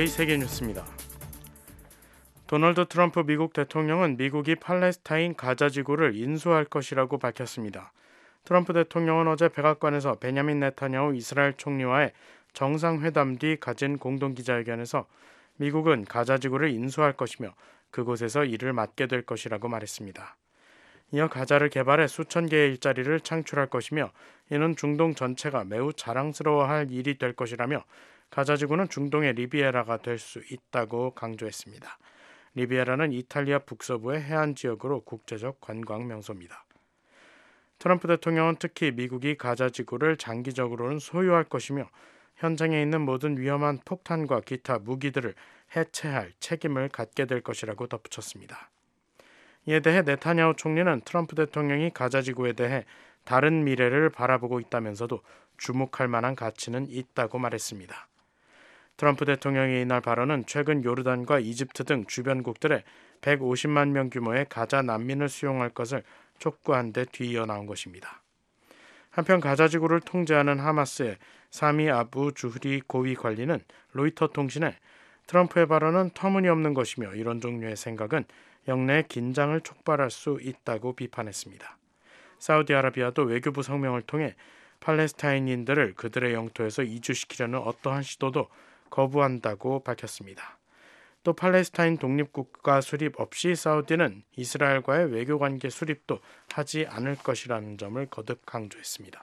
VOA 세계뉴스입니다. 도널드 트럼프 미국 대통령은 미국이 팔레스타인 가자 지구를 인수할 것이라고 밝혔습니다. 트럼프 대통령은 어제 백악관에서 베냐민 네타냐후 이스라엘 총리와의 정상회담 뒤 가진 공동기자회견에서 미국은 가자 지구를 인수할 것이며 그곳에서 일을 맡게 될 것이라고 말했습니다. 이어 가자를 개발해 수천 개의 일자리를 창출할 것이며 이는 중동 전체가 매우 자랑스러워할 일이 될 것이라며 가자 지구는 중동의 리비에라가 될 수 있다고 강조했습니다. 리비에라는 이탈리아 북서부의 해안 지역으로 국제적 관광 명소입니다. 트럼프 대통령은 특히 미국이 가자 지구를 장기적으로는 소유할 것이며 현장에 있는 모든 위험한 폭탄과 기타 무기들을 해체할 책임을 갖게 될 것이라고 덧붙였습니다. 이에 대해 네타냐후 총리는 트럼프 대통령이 가자 지구에 대해 다른 미래를 바라보고 있다면서도 주목할 만한 가치는 있다고 말했습니다. 트럼프 대통령의 이날 발언은 최근 요르단과 이집트 등 주변국들에 150만 명 규모의 가자 난민을 수용할 것을 촉구한 데 뒤이어 나온 것입니다. 한편 가자 지구를 통제하는 하마스의 사미 아부 주흐리 고위 관리는 로이터 통신에 트럼프의 발언은 터무니없는 것이며 이런 종류의 생각은 영내의 긴장을 촉발할 수 있다고 비판했습니다. 사우디아라비아도 외교부 성명을 통해 팔레스타인인들을 그들의 영토에서 이주시키려는 어떠한 시도도 거부한다고 밝혔습니다. 또 팔레스타인 독립국가 수립 없이 사우디는 이스라엘과의 외교관계 수립도 하지 않을 것이라는 점을 거듭 강조했습니다.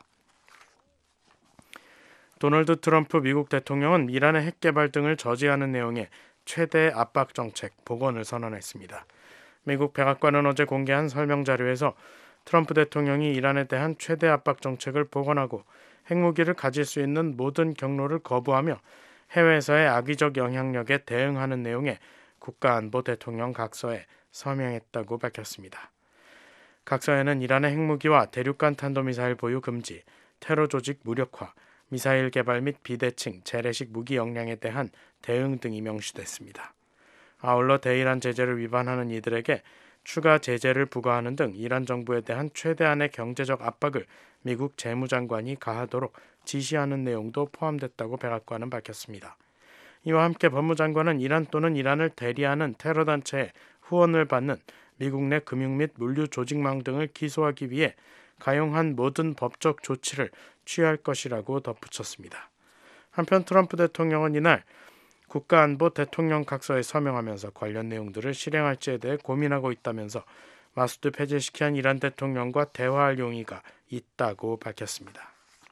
도널드 트럼프 미국 대통령은 이란의 핵개발 등을 저지하는 내용의 최대 압박 정책 복원을 선언했습니다. 미국 백악관은 어제 공개한 설명 자료에서 트럼프 대통령이 이란에 대한 최대 압박 정책을 복원하고 핵무기를 가질 수 있는 모든 경로를 거부하며 해외에서의 악의적 영향력에 대응하는 내용의 국가안보 대통령 각서에 서명했다고 밝혔습니다. 각서에는 이란의 핵무기와 대륙간 탄도미사일 보유 금지, 테러 조직 무력화, 미사일 개발 및 비대칭, 재래식 무기 역량에 대한 대응 등이 명시됐습니다. 아울러 대이란 제재를 위반하는 이들에게 추가 제재를 부과하는 등 이란 정부에 대한 최대한의 경제적 압박을 미국 재무장관이 가하도록 지시하는 내용도 포함됐다고 백악관은 밝혔습니다. 이와 함께 법무장관은 이란 또는 이란을 대리하는 테러단체의 후원을 받는 미국 내 금융 및 물류 조직망 등을 기소하기 위해 가용한 모든 법적 조치를 취할 것이라고 덧붙였습니다. 한편 트럼프 대통령은 이날 국가안보 대통령 각서에 서명하면서 관련 내용들을 실행할지에 대해 고민하고 있다면서 마수드 페제시키안 이란 대통령과 대화할 용의가 있다고 밝혔습니다.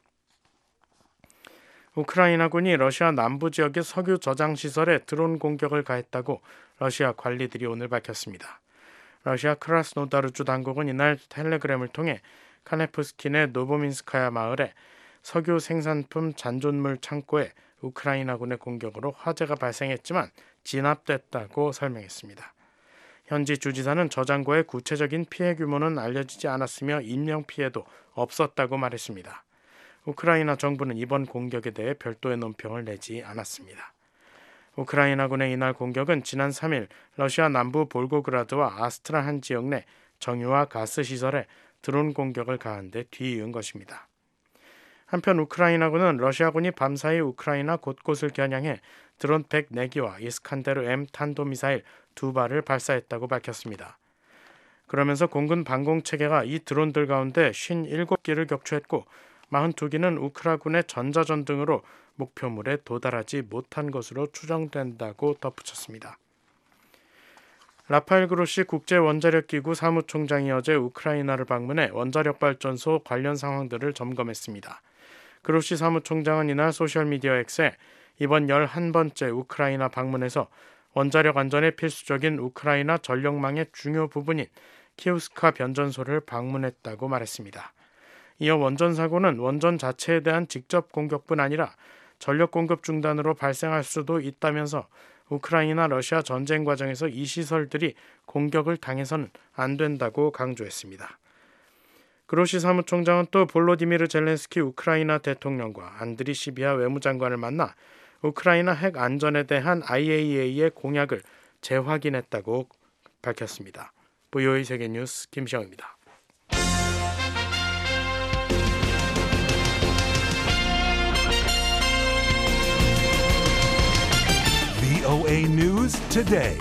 우크라이나군이 러시아 남부 지역의 석유 저장 시설에 드론 공격을 가했다고 러시아 관리들이 오늘 밝혔습니다. 러시아 크라스노다르주 당국은 이날 텔레그램을 통해 카네프스킨의 노보민스카야 마을에 석유 생산품 잔존물 창고에 우크라이나군의 공격으로 화재가 발생했지만 진압됐다고 설명했습니다. 현지 주지사는 저장고의 구체적인 피해 규모는 알려지지 않았으며 인명피해도 없었다고 말했습니다. 우크라이나 정부는 이번 공격에 대해 별도의 논평을 내지 않았습니다. 우크라이나군의 이날 공격은 지난 3일 러시아 남부 볼고그라드와 아스트라한 지역 내 정유와 가스 시설에 드론 공격을 가한 데 뒤이은 것입니다. 한편 우크라이나군은 러시아군이 밤사이 우크라이나 곳곳을 겨냥해 드론 104기와 이스칸데르 M 탄도미사일 2발을 발사했다고 밝혔습니다. 그러면서 공군 방공체계가 이 드론들 가운데 57기를 격추했고 42기는 우크라군의 전자전등으로 목표물에 도달하지 못한 것으로 추정된다고 덧붙였습니다. 라파엘 그로시 국제원자력기구 사무총장이 어제 우크라이나를 방문해 원자력발전소 관련 상황들을 점검했습니다. 그로시 사무총장은 이날 소셜미디어 X에 이번 11번째 우크라이나 방문에서 원자력 안전에 필수적인 우크라이나 전력망의 중요 부분인 키우스카 변전소를 방문했다고 말했습니다. 이어 원전 사고는 원전 자체에 대한 직접 공격뿐 아니라 전력 공급 중단으로 발생할 수도 있다면서 우크라이나 러시아 전쟁 과정에서 이 시설들이 공격을 당해서는 안 된다고 강조했습니다. 그로시 사무총장은 또 볼로디미르 젤렌스키 우크라이나 대통령과 안드리 시비아 외무장관을 만나 우크라이나 핵 안전에 대한 IAEA의 공약을 재확인했다고 밝혔습니다. VOA 세계뉴스 김시영입니다. VOA News Today.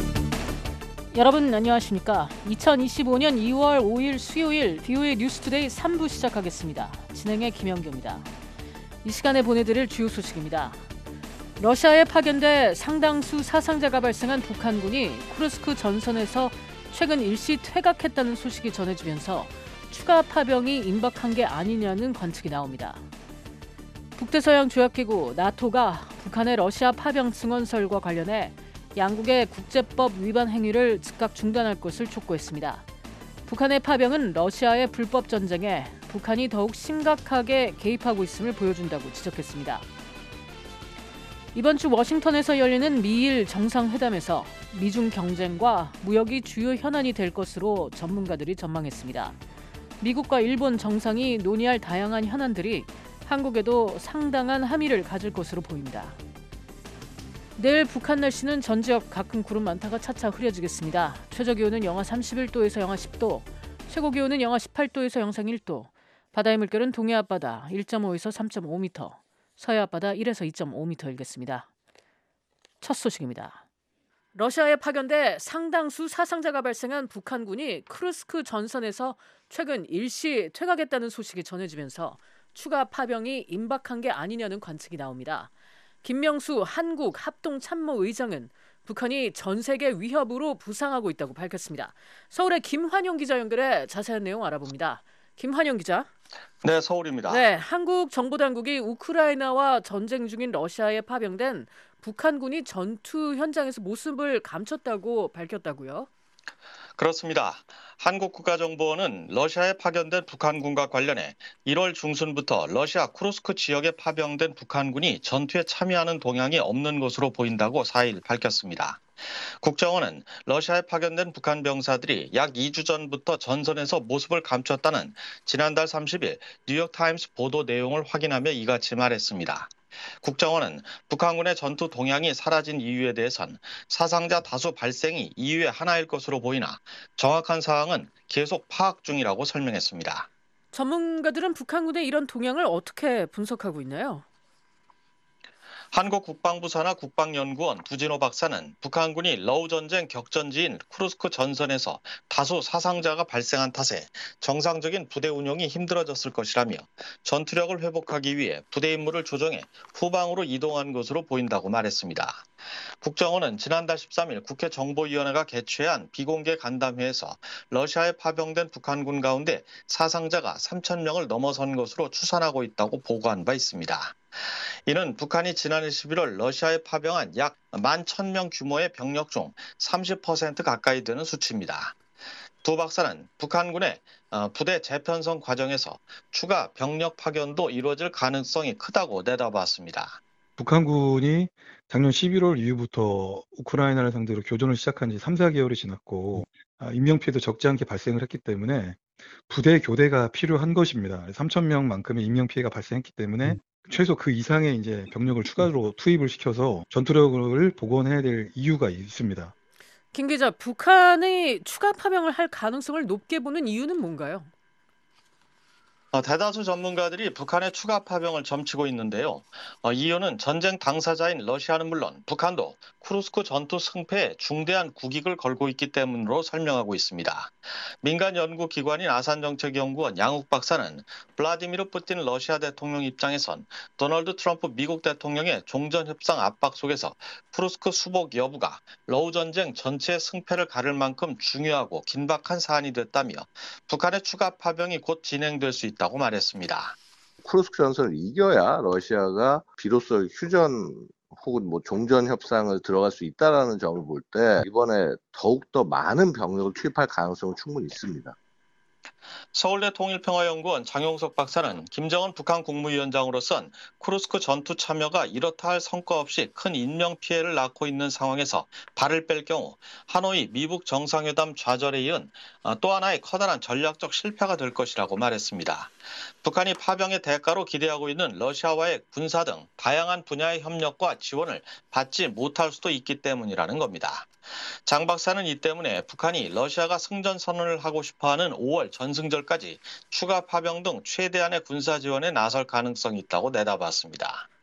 여러분 안녕하십니까? 2025년 2월 5일 수요일 VOA 뉴스투데이 3부 시작하겠습니다. 진행의 김영규입니다. 이 시간에 보내드릴 주요 소식입니다. 러시아에 파견돼 상당수 사상자가 발생한 북한군이 쿠르스크 전선에서 최근 일시 퇴각했다는 소식이 전해지면서 추가 파병이 임박한 게 아니냐는 관측이 나옵니다. 북대서양 조약기구 나토가 북한의 러시아 파병 증언설과 관련해 양국의 국제법 위반 행위를 즉각 중단할 것을 촉구했습니다. 북한의 파병은 러시아의 불법 전쟁에 북한이 더욱 심각하게 개입하고 있음을 보여준다고 지적했습니다. 이번 주 워싱턴에서 열리는 미일 정상회담에서 미중 경쟁과 무역이 주요 현안이 될 것으로 전문가들이 전망했습니다. 미국과 일본 정상이 논의할 다양한 현안들이 한국에도 상당한 함의를 가질 것으로 보입니다. 내일 북한 날씨는 전 지역 가끔 구름 많다가 차차 흐려지겠습니다. 최저기온은 영하 31도에서 영하 10도, 최고기온은 영하 18도에서 영상 1도, 바다의 물결은 동해 앞바다 1.5에서 3.5m, 서해 앞바다 1에서 2.5m이겠습니다. 첫 소식입니다. 러시아에 파견돼 상당수 사상자가 발생한 북한군이 쿠르스크 전선에서 최근 일시 퇴각했다는 소식이 전해지면서 추가 파병이 임박한 게 아니냐는 관측이 나옵니다. 김명수 한국 합동참모의장은 북한이 전 세계 위협으로 부상하고 있다고 밝혔습니다. 서울의 김환영 기자 연결해 자세한 내용 알아봅니다. 김환영 기자. 네, 서울입니다. 네, 한국 정보당국이 우크라이나와 전쟁 중인 러시아에 파병된 북한군이 전투 현장에서 모습을 감췄다고 밝혔다고요? 그렇습니다. 한국국가정보원은 러시아에 파견된 북한군과 관련해 1월 중순부터 러시아 쿠르스크 지역에 파병된 북한군이 전투에 참여하는 동향이 없는 것으로 보인다고 4일 밝혔습니다. 국정원은 러시아에 파견된 북한 병사들이 약 2주 전부터 전선에서 모습을 감췄다는 지난달 30일 뉴욕타임스 보도 내용을 확인하며 이같이 말했습니다. 국정원은 북한군의 전투 동향이 사라진 이유에 대해선 사상자 다수 발생이 이유의 하나일 것으로 보이나 정확한 사항은 계속 파악 중이라고 설명했습니다. 전문가들은 북한군의 이런 동향을 어떻게 분석하고 있나요? 한국 국방부 산하 국방연구원 두진호 박사는 북한군이 러우 전쟁 격전지인 쿠르스크 전선에서 다수 사상자가 발생한 탓에 정상적인 부대 운용이 힘들어졌을 것이라며 전투력을 회복하기 위해 부대 임무를 조정해 후방으로 이동한 것으로 보인다고 말했습니다. 국정원은 지난달 13일 국회 정보위원회가 개최한 비공개 간담회에서 러시아에 파병된 북한군 가운데 사상자가 3,000명을 넘어선 것으로 추산하고 있다고 보고한 바 있습니다. 이는 북한이 지난해 11월 러시아에 파병한 약 11,000명 규모의 병력 중 30% 가까이 되는 수치입니다. 두 박사는 북한군의 부대 재편성 과정에서 추가 병력 파견도 이루어질 가능성이 크다고 내다봤습니다. 북한군이 작년 11월 이후부터 우크라이나를 상대로 교전을 시작한 지 3, 4개월이 지났고 인명피해도 적지 않게 발생을 했기 때문에 부대 교대가 필요한 것입니다. 3,000명만큼의 인명피해가 발생했기 때문에 최소 그 이상의 이제 병력을 추가로 투입을 시켜서 전투력을 복원해야 될 이유가 있습니다. 김 기자, 북한이 추가 파병을 할 가능성을 높게 보는 이유는 뭔가요? 대다수 전문가들이 북한의 추가 파병을 점치고 있는데요. 이유는 전쟁 당사자인 러시아는 물론 북한도 쿠르스크 전투 승패에 중대한 국익을 걸고 있기 때문으로 설명하고 있습니다. 민간 연구기관인 아산정책연구원 양욱 박사는 블라디미르 푸틴 러시아 대통령 입장에선 도널드 트럼프 미국 대통령의 종전협상 압박 속에서 쿠르스크 수복 여부가 러우 전쟁 전체의 승패를 가를 만큼 중요하고 긴박한 사안이 됐다며 북한의 추가 파병이 곧 진행될 수 있다고 말했습니다. 쿠르스크 전선을 이겨야 러시아가 비로소 휴전 혹은 종전 협상을 들어갈 수 있다라는 점을 볼 때 이번에 더욱더 많은 병력을 투입할 가능성은 충분히 있습니다. 서울대 통일평화연구원 장용석 박사는 김정은 북한 국무위원장으로선 쿠르스크 전투 참여가 이렇다 할 성과 없이 큰 인명피해를 낳고 있는 상황에서 발을 뺄 경우 하노이 미북 정상회담 좌절에 이은 또 하나의 커다란 전략적 실패가 될 것이라고 말했습니다. 북한이 파병의 대가로 기대하고 있는 러시아와의 군사 등 다양한 분야의 협력과 지원을 받지 못할 수도 있기 때문이라는 겁니다. 장 박사는 이 때문에 북한이 러시아가 승전 선언을 하고 싶어하는 5월 전승절까지 추가 파병 등 최대한의 군사 지원에 나설 가능성이 있다고 내다봤습니다.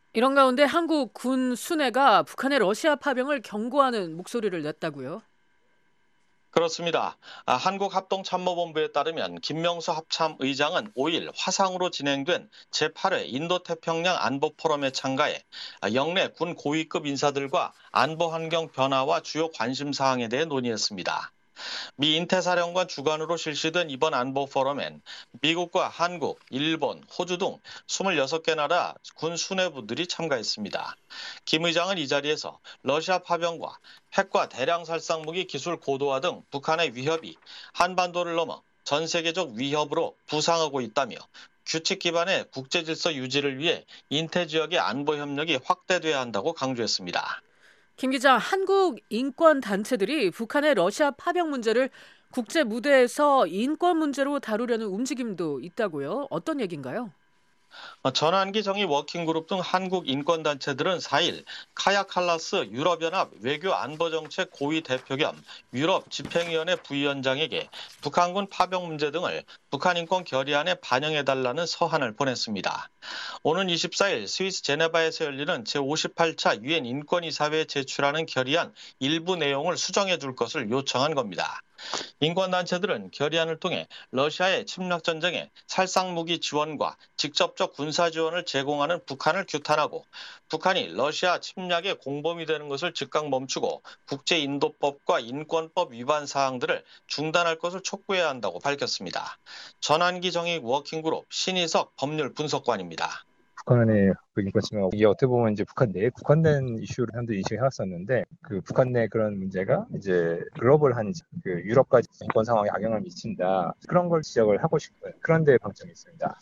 이런 가운데 한국 군 수뇌가 북한의 러시아 파병을 경고하는 목소리를 냈다고요? 그렇습니다. 한국합동참모본부에 따르면 김명수 합참의장은 5일 화상으로 진행된 제8회 인도태평양 안보포럼에 참가해 영내 군 고위급 인사들과 안보 환경 변화와 주요 관심사항에 대해 논의했습니다. 미 인태사령관 주관으로 실시된 이번 안보 포럼엔 미국과 한국, 일본, 호주 등 26개 나라 군 수뇌부들이 참가했습니다. 김 의장은 이 자리에서 러시아 파병과 핵과 대량 살상 무기 기술 고도화 등 북한의 위협이 한반도를 넘어 전 세계적 위협으로 부상하고 있다며 규칙 기반의 국제 질서 유지를 위해 인태 지역의 안보 협력이 확대돼야 한다고 강조했습니다. 김 기자, 한국 인권 단체들이 북한의 러시아 파병 문제를 국제 무대에서 인권 문제로 다루려는 움직임도 있다고요? 어떤 얘기인가요? 전환기 정의 워킹그룹 등 한국 인권단체들은 4일 카야 칼라스 유럽연합 외교안보정책 고위 대표 겸 유럽 집행위원회 부위원장에게 북한군 파병 문제 등을 북한인권 결의안에 반영해달라는 서한을 보냈습니다. 오는 24일 스위스 제네바에서 열리는 제58차 유엔 인권이사회에 제출하는 결의안 일부 내용을 수정해 줄 것을 요청한 겁니다. 인권단체들은 결의안을 통해 러시아의 침략전쟁에 살상무기 지원과 직접적 군사 지원을 제공하는 북한을 규탄하고 북한이 러시아 침략의 공범이 되는 것을 즉각 멈추고 국제인도법과 인권법 위반 사항들을 중단할 것을 촉구해야 한다고 밝혔습니다. 전환기 정의 워킹그룹 신희석 법률 분석관입니다. 북한의 그 인권 침해 이게 어떻게 보면 이제 북한 내 국한된 이슈로 사람들이 인식을 해왔었는데 그 북한 내 그런 문제가 이제 글로벌한 그 유럽까지 인권 상황에 악영향을 미친다 그런 걸 지적을 하고 싶은 그런 데 방점이 있습니다.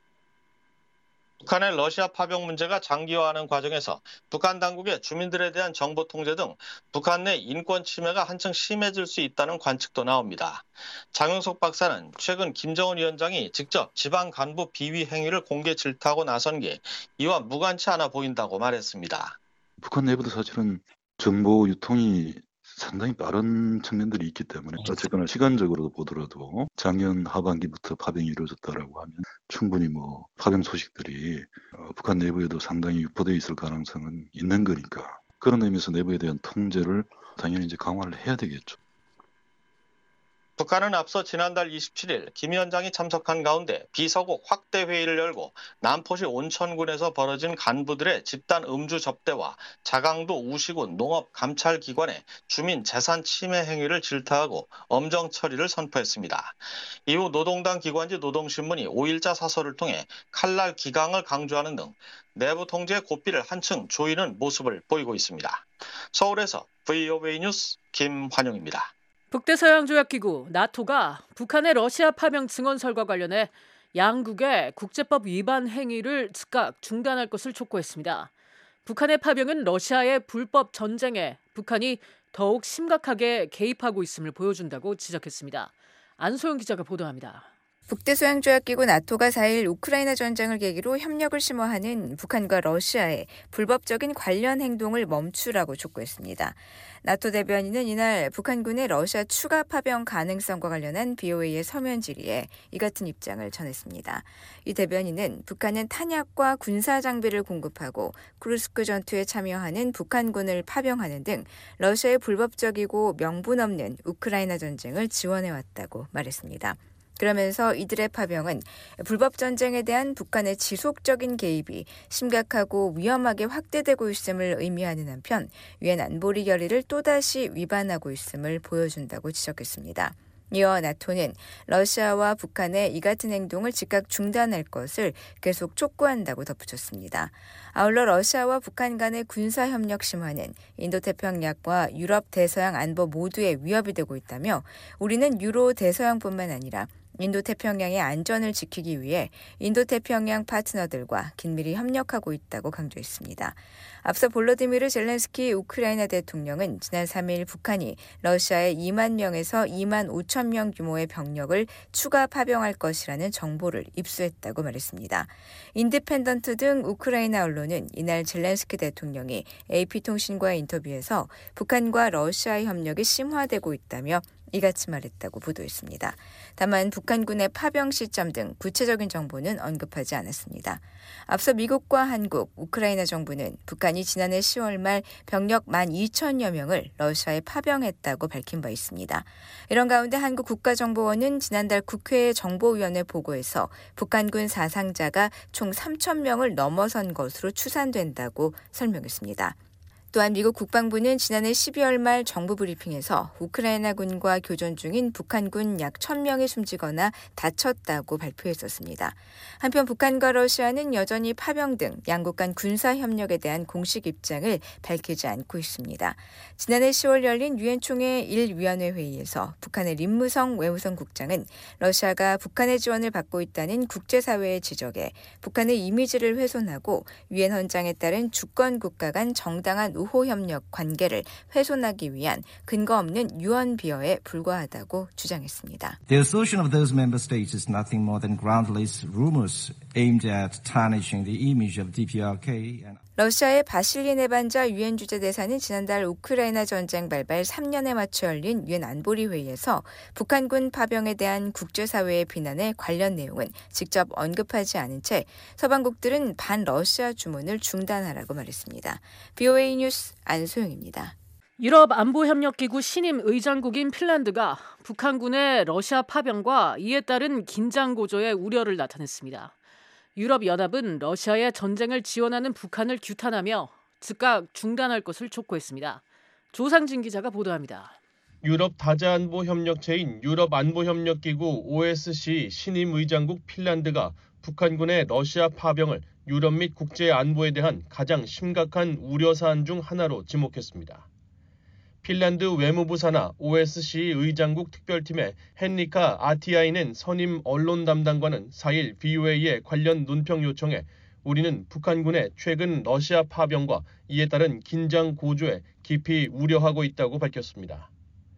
북한의 러시아 파병 문제가 장기화하는 과정에서 북한 당국의 주민들에 대한 정보 통제 등 북한 내 인권 침해가 한층 심해질 수 있다는 관측도 나옵니다. 장용석 박사는 최근 김정은 위원장이 직접 지방 간부 비위 행위를 공개 질타하고 나선 게 이와 무관치 않아 보인다고 말했습니다. 북한 내부도 사실은 정보 유통이 상당히 빠른 측면들이 있기 때문에 어쨌거나 시간적으로 보더라도 작년 하반기부터 파병이 이루어졌다라고 하면 충분히 파병 소식들이 북한 내부에도 상당히 유포되어 있을 가능성은 있는 거니까 그런 의미에서 내부에 대한 통제를 당연히 이제 강화를 해야 되겠죠. 북한은 앞서 지난달 27일 김 위원장이 참석한 가운데 비서국 확대 회의를 열고 남포시 온천군에서 벌어진 간부들의 집단 음주 접대와 자강도 우시군 농업감찰기관의 주민 재산 침해 행위를 질타하고 엄정 처리를 선포했습니다. 이후 노동당 기관지 노동신문이 5일자 사설을 통해 칼날 기강을 강조하는 등 내부 통제의 고삐를 한층 조이는 모습을 보이고 있습니다. 서울에서 VOA 뉴스 김환용입니다. 북대서양조약기구 나토가 북한의 러시아 파병 증언설과 관련해 양국의 국제법 위반 행위를 즉각 중단할 것을 촉구했습니다. 북한의 파병은 러시아의 불법 전쟁에 북한이 더욱 심각하게 개입하고 있음을 보여준다고 지적했습니다. 안소영 기자가 보도합니다. 북대서양조약기구 나토가 4일 우크라이나 전쟁을 계기로 협력을 심화하는 북한과 러시아의 불법적인 관련 행동을 멈추라고 촉구했습니다. 나토 대변인은 이날 북한군의 러시아 추가 파병 가능성과 관련한 BOA의 서면 질의에 이 같은 입장을 전했습니다. 이 대변인은 북한은 탄약과 군사 장비를 공급하고 쿠르스크 전투에 참여하는 북한군을 파병하는 등 러시아의 불법적이고 명분 없는 우크라이나 전쟁을 지원해왔다고 말했습니다. 그러면서 이들의 파병은 불법 전쟁에 대한 북한의 지속적인 개입이 심각하고 위험하게 확대되고 있음을 의미하는 한편 유엔 안보리 결의를 또다시 위반하고 있음을 보여준다고 지적했습니다. 이어 나토는 러시아와 북한의 이 같은 행동을 즉각 중단할 것을 계속 촉구한다고 덧붙였습니다. 아울러 러시아와 북한 간의 군사협력 심화는 인도태평양과 유럽 대서양 안보 모두에 위협이 되고 있다며 우리는 유로 대서양뿐만 아니라 인도태평양의 안전을 지키기 위해 인도태평양 파트너들과 긴밀히 협력하고 있다고 강조했습니다. 앞서 볼로디미르 젤렌스키 우크라이나 대통령은 지난 3일 북한이 러시아에 2만 명에서 2만 5천 명 규모의 병력을 추가 파병할 것이라는 정보를 입수했다고 말했습니다. 인디펜던트 등 우크라이나 언론은 이날 젤렌스키 대통령이 AP통신과의 인터뷰에서 북한과 러시아의 협력이 심화되고 있다며 이같이 말했다고 보도했습니다. 다만 북한군의 파병 시점 등 구체적인 정보는 언급하지 않았습니다. 앞서 미국과 한국, 우크라이나 정부는 북한이 지난해 10월 말 병력 12,000여 명을 러시아에 파병했다고 밝힌 바 있습니다. 이런 가운데 한국 국가정보원은 지난달 국회 정보위원회 보고에서 북한군 사상자가 총 3,000명을 넘어선 것으로 추산된다고 설명했습니다. 또한 미국 국방부는 지난해 12월 말 정부 브리핑에서 우크라이나군과 교전 중인 북한군 약 1,000명이 숨지거나 다쳤다고 발표했었습니다. 한편 북한과 러시아는 여전히 파병 등 양국 간 군사 협력에 대한 공식 입장을 밝히지 않고 있습니다. 지난해 10월 열린 유엔 총회 1위원회 회의에서 북한의 림무성 외무성 국장은 러시아가 북한의 지원을 받고 있다는 국제사회의 지적에 북한의 이미지를 훼손하고 유엔 헌장에 따른 주권 국가 간 정당한 우호 협력 관계를 훼손하기 위한 근거 없는 유언 비어에 불과하다고 주장했습니다. The assertion of those member states is nothing more than groundless rumors aimed at tarnishing the image of DPRK. 러시아의 바실리 네반자 유엔 주재대사는 지난달 우크라이나 전쟁 발발 3년에 맞춰 열린 유엔 안보리 회의에서 북한군 파병에 대한 국제사회의 비난에 관련 내용은 직접 언급하지 않은 채 서방국들은 반러시아 주문을 중단하라고 말했습니다. BOA 뉴스 안소영입니다. 유럽 안보협력기구 신임 의장국인 핀란드가 북한군의 러시아 파병과 이에 따른 긴장 고조에 우려를 나타냈습니다. 유럽연합은 러시아의 전쟁을 지원하는 북한을 규탄하며 즉각 중단할 것을 촉구했습니다. 조상진 기자가 보도합니다. 유럽 다자안보협력체인 유럽안보협력기구 OSCE 신임 의장국 핀란드가 북한군의 러시아 파병을 유럽 및 국제 안보에 대한 가장 심각한 우려사안 중 하나로 지목했습니다. 핀란드 외무부 산하 OSCE 의장국 특별팀의 헨리카 아티아이넨 선임 언론 담당관은 4일 BOA의 관련 논평 요청에 우리는 북한군의 최근 러시아 파병과 이에 따른 긴장 고조에 깊이 우려하고 있다고 밝혔습니다.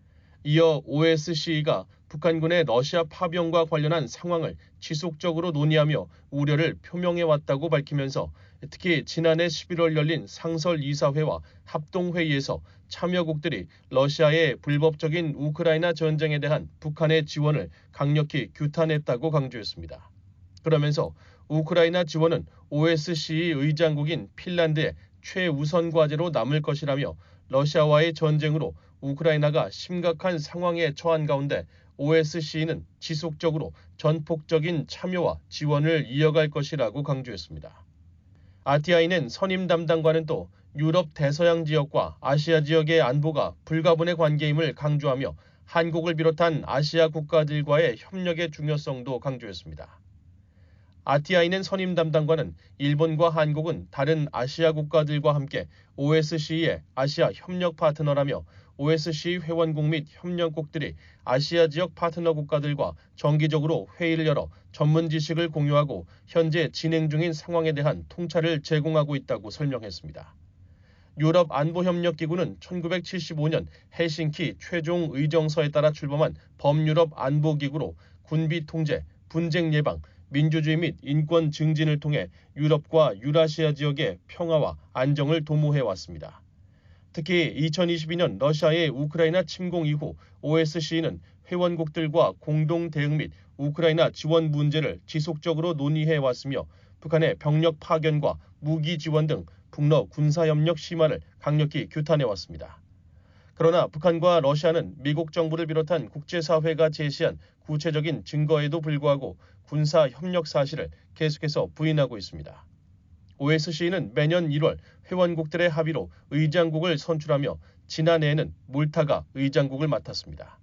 이어 OSCE가 북한군의 러시아 파병과 관련한 상황을 지속적으로 논의하며 우려를 표명해왔다고 밝히면서 특히 지난해 11월 열린 상설 이사회와 합동회의에서 참여국들이 러시아의 불법적인 우크라이나 전쟁에 대한 북한의 지원을 강력히 규탄했다고 강조했습니다. 그러면서 우크라이나 지원은 OSCE 의장국인 핀란드의 최우선 과제로 남을 것이라며 러시아와의 전쟁으로 우크라이나가 심각한 상황에 처한 가운데 OSCE는 지속적으로 전폭적인 참여와 지원을 이어갈 것이라고 강조했습니다. 아티아이는 선임 담당관은 또 유럽 대서양 지역과 아시아 지역의 안보가 불가분의 관계임을 강조하며 한국을 비롯한 아시아 국가들과의 협력의 중요성도 강조했습니다. 아티아이는 선임 담당관은 일본과 한국은 다른 아시아 국가들과 함께 OSCE의 아시아 협력 파트너라며 OSCE 회원국 및 협력국들이 아시아 지역 파트너 국가들과 정기적으로 회의를 열어 전문 지식을 공유하고 현재 진행 중인 상황에 대한 통찰을 제공하고 있다고 설명했습니다. 유럽 안보협력기구는 1975년 헬싱키 최종 의정서에 따라 출범한 범유럽 안보기구로 군비 통제, 분쟁 예방, 민주주의 및 인권 증진을 통해 유럽과 유라시아 지역의 평화와 안정을 도모해왔습니다. 특히 2022년 러시아의 우크라이나 침공 이후 OSCE는 회원국들과 공동 대응 및 우크라이나 지원 문제를 지속적으로 논의해왔으며 북한의 병력 파견과 무기 지원 등 북러 군사협력 심화를 강력히 규탄해왔습니다. 그러나 북한과 러시아는 미국 정부를 비롯한 국제사회가 제시한 구체적인 증거에도 불구하고 군사협력 사실을 계속해서 부인하고 있습니다. OSCE는 매년 1월 회원국들의 합의로 의장국을 선출하며 지난해에는 몰타가 의장국을 맡았습니다.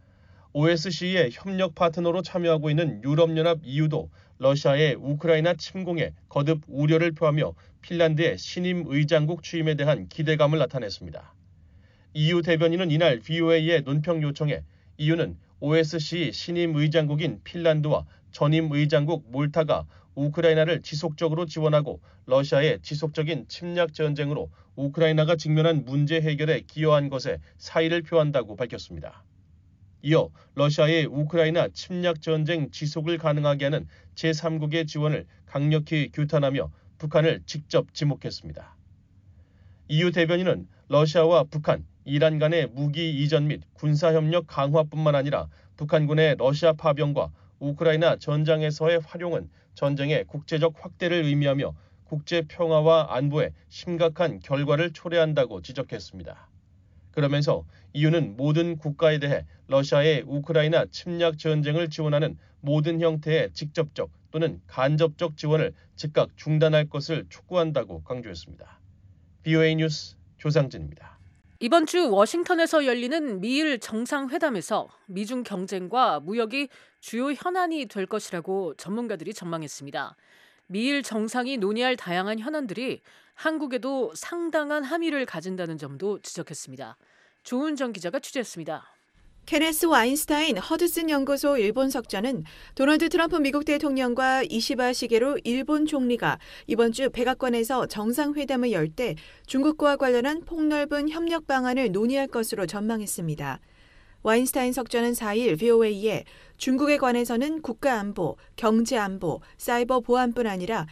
OSCE의 협력 파트너로 참여하고 있는 유럽연합 EU도 러시아의 우크라이나 침공에 거듭 우려를 표하며 핀란드의 신임 의장국 취임에 대한 기대감을 나타냈습니다. EU 대변인은 이날 BOA의 논평 요청에 EU는 OSCE 신임 의장국인 핀란드와 전임 의장국 몰타가 우크라이나를 지속적으로 지원하고 러시아의 지속적인 침략 전쟁으로 우크라이나가 직면한 문제 해결에 기여한 것에 사의를 표한다고 밝혔습니다. 이어 러시아의 우크라이나 침략 전쟁 지속을 가능하게 하는 제3국의 지원을 강력히 규탄하며 북한을 직접 지목했습니다. EU 대변인은 러시아와 북한, 이란 간의 무기 이전 및 군사협력 강화뿐만 아니라 북한군의 러시아 파병과 우크라이나 전장에서의 활용은 전쟁의 국제적 확대를 의미하며 국제 평화와 안보에 심각한 결과를 초래한다고 지적했습니다. 그러면서 이유는 모든 국가에 대해 러시아의 우크라이나 침략 전쟁을 지원하는 모든 형태의 직접적 또는 간접적 지원을 즉각 중단할 것을 촉구한다고 강조했습니다. BOA 뉴스 조상진입니다. 이번 주 워싱턴에서 열리는 미일 정상회담에서 미중 경쟁과 무역이 주요 현안이 될 것이라고 전문가들이 전망했습니다. 미일 정상이 논의할 다양한 현안들이 한국에도 상당한 함의를 가진다는 점도 지적했습니다. 조은정 기자가 취재했습니다. 케네스 와인스타인 허드슨 연구소 일본 석좌는 도널드 트럼프 미국 대통령과 이시바 시게루 일본 총리가 이번 주 백악관에서 정상회담을 열 때 중국과 관련한 폭넓은 협력 방안을 논의할 것으로 전망했습니다. 와인스타인 석좌는 4일 VOA에 중국에 관해서는 국가안보, 경제안보, 사이버 보안뿐 아니라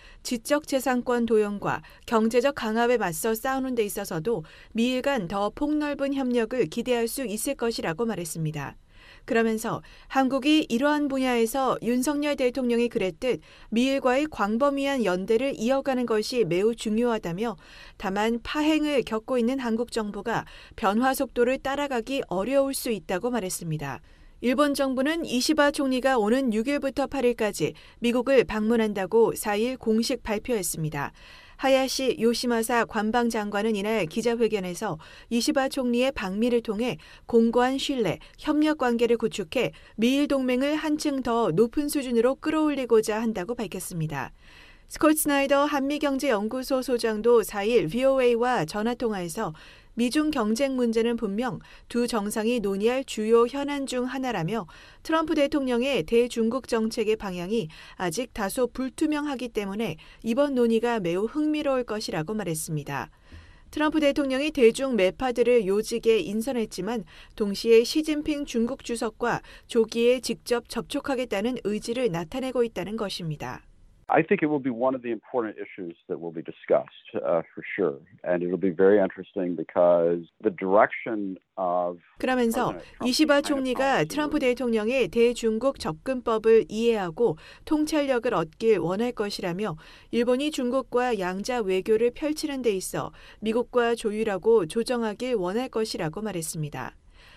지적재산권 도용과 경제적 강압에 맞서 싸우는 데 있어서도 미일 간 더 폭넓은 협력을 기대할 수 있을 것이라고 말했습니다. 그러면서 한국이 이러한 분야에서 윤석열 대통령이 그랬듯 미일과의 광범위한 연대를 이어가는 것이 매우 중요하다며 다만 파행을 겪고 있는 한국 정부가 변화 속도를 따라가기 어려울 수 있다고 말했습니다. 일본 정부는 이시바 총리가 오는 6일부터 8일까지 미국을 방문한다고 4일 공식 발표했습니다. 하야시 요시마사 관방장관은 이날 기자회견에서 이시바 총리의 방미를 통해 공고한 신뢰, 협력 관계를 구축해 미일 동맹을 한층 더 높은 수준으로 끌어올리고자 한다고 밝혔습니다. 스콧 스나이더 한미경제연구소 소장도 4일 VOA와 전화통화에서 미중 경쟁 문제는 분명 두 정상이 논의할 주요 현안 중 하나라며 트럼프 대통령의 대중국 정책의 방향이 아직 다소 불투명하기 때문에 이번 논의가 매우 흥미로울 것이라고 말했습니다. 트럼프 대통령이 대중 매파들을 요직에 인선했지만 동시에 시진핑 중국 주석과 조기에 직접 접촉하겠다는 의지를 나타내고 있다는 것입니다. I think it will be one of the important issues that will be discussed for sure. And it will be very interesting because the direction of 그러면서 이시바 총리가 트럼프 대통령의 대중국 접근법을 이해하고 통찰력을 얻길 원할 것이라며 일본이 중국과 양자 외교를 펼치는 데 있어 미국과 조율하고 조정하길 원할 것이라고 말했습니다.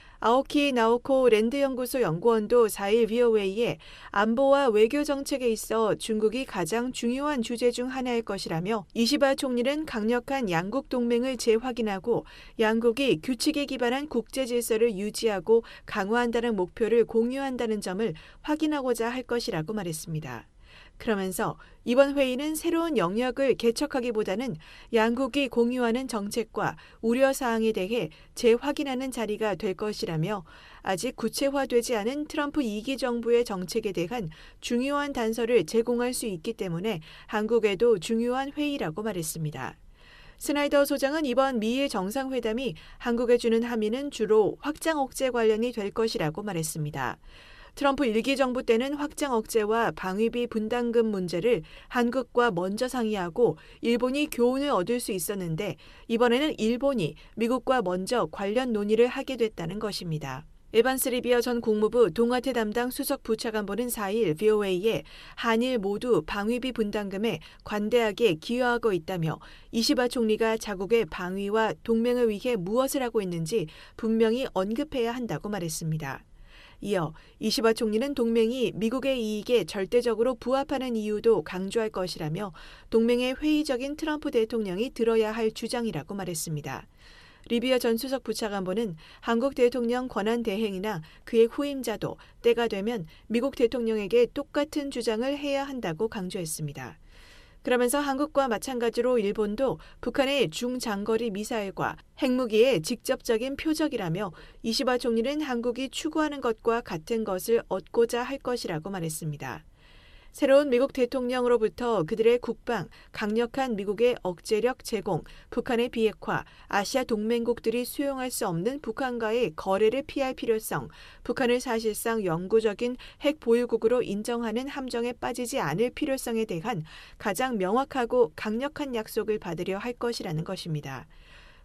아오키 나오코 랜드연구소 연구원도 4일 VOA에 안보와 외교 정책에 있어 중국이 가장 중요한 주제 중 하나일 것이라며 이시바 총리는 강력한 양국 동맹을 재확인하고 양국이 규칙에 기반한 국제 질서를 유지하고 강화한다는 목표를 공유한다는 점을 확인하고자 할 것이라고 말했습니다. 그러면서 이번 회의는 새로운 영역을 개척하기보다는 양국이 공유하는 정책과 우려사항에 대해 재확인하는 자리가 될 것이라며 아직 구체화되지 않은 트럼프 2기 정부의 정책에 대한 중요한 단서를 제공할 수 있기 때문에 한국에도 중요한 회의라고 말했습니다. 스나이더 소장은 이번 미일 정상회담이 한국에 주는 함의는 주로 확장 억제 관련이 될 것이라고 말했습니다. 트럼프 1기 정부 때는 확장 억제와 방위비 분담금 문제를 한국과 먼저 상의하고 일본이 교훈을 얻을 수 있었는데 이번에는 일본이 미국과 먼저 관련 논의를 하게 됐다는 것입니다. 에반스 리비어 전 국무부 동아태 담당 수석 부차관보는 4일 VOA에 한일 모두 방위비 분담금에 관대하게 기여하고 있다며 이시바 총리가 자국의 방위와 동맹을 위해 무엇을 하고 있는지 분명히 언급해야 한다고 말했습니다. 이어 이시바 총리는 동맹이 미국의 이익에 절대적으로 부합하는 이유도 강조할 것이라며 동맹의 회의적인 트럼프 대통령이 들어야 할 주장이라고 말했습니다. 리비어 전 수석 부차관보는 한국 대통령 권한 대행이나 그의 후임자도 때가 되면 미국 대통령에게 똑같은 주장을 해야 한다고 강조했습니다. 그러면서 한국과 마찬가지로 일본도 북한의 중장거리 미사일과 핵무기의 직접적인 표적이라며 이시바 총리는 한국이 추구하는 것과 같은 것을 얻고자 할 것이라고 말했습니다. 새로운 미국 대통령으로부터 그들의 국방, 강력한 미국의 억제력 제공, 북한의 비핵화, 아시아 동맹국들이 수용할 수 없는 북한과의 거래를 피할 필요성, 북한을 사실상 영구적인 핵 보유국으로 인정하는 함정에 빠지지 않을 필요성에 대한 가장 명확하고 강력한 약속을 받으려 할 것이라는 것입니다.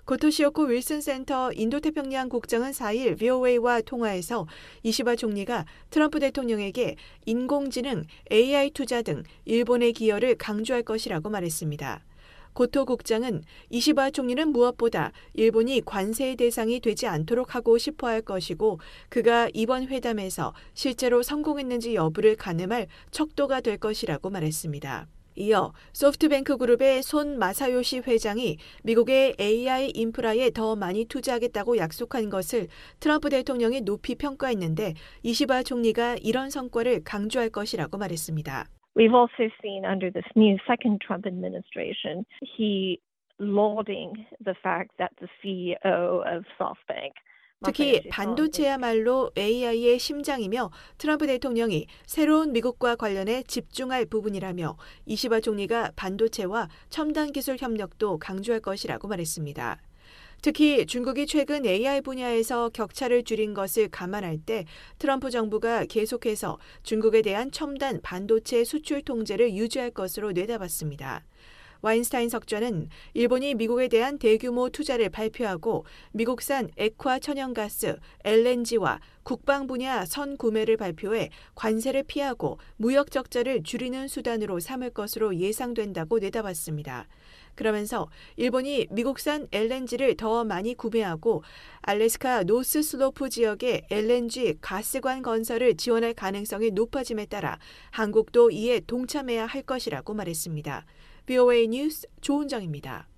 고토시오코 윌슨 센터 인도태평양 국장은 4일 VOA와 통화에서 이시바 총리가 트럼프 대통령에게 인공지능, AI 투자 등 일본의 기여를 강조할 것이라고 말했습니다. 고토 국장은 이시바 총리는 무엇보다 일본이 관세의 대상이 되지 않도록 하고 싶어 할 것이고 그가 이번 회담에서 실제로 성공했는지 여부를 가늠할 척도가 될 것이라고 말했습니다. 이어 소프트뱅크 그룹의 손 마사요시 회장이 미국의 AI 인프라에 더 많이 투자하겠다고 약속한 것을 트럼프 대통령이 높이 평가했는데 이시바 총리가 이런 성과를 강조할 것이라고 말했습니다. We've also seen under this new second Trump administration, he lauding the fact that the CEO of SoftBank 특히 반도체야말로 AI의 심장이며 트럼프 대통령이 새로운 미국과 관련해 집중할 부분이라며 이시바 총리가 반도체와 첨단 기술 협력도 강조할 것이라고 말했습니다. 특히 중국이 최근 AI 분야에서 격차를 줄인 것을 감안할 때 트럼프 정부가 계속해서 중국에 대한 첨단 반도체 수출 통제를 유지할 것으로 내다봤습니다. 와인스타인 석좌는 일본이 미국에 대한 대규모 투자를 발표하고 미국산 액화 천연가스, LNG와 국방 분야 선 구매를 발표해 관세를 피하고 무역 적자를 줄이는 수단으로 삼을 것으로 예상된다고 내다봤습니다. 그러면서 일본이 미국산 LNG를 더 많이 구매하고 알래스카 노스 슬로프 지역의 LNG 가스관 건설을 지원할 가능성이 높아짐에 따라 한국도 이에 동참해야 할 것이라고 말했습니다. VOA 뉴스 조은정입니다.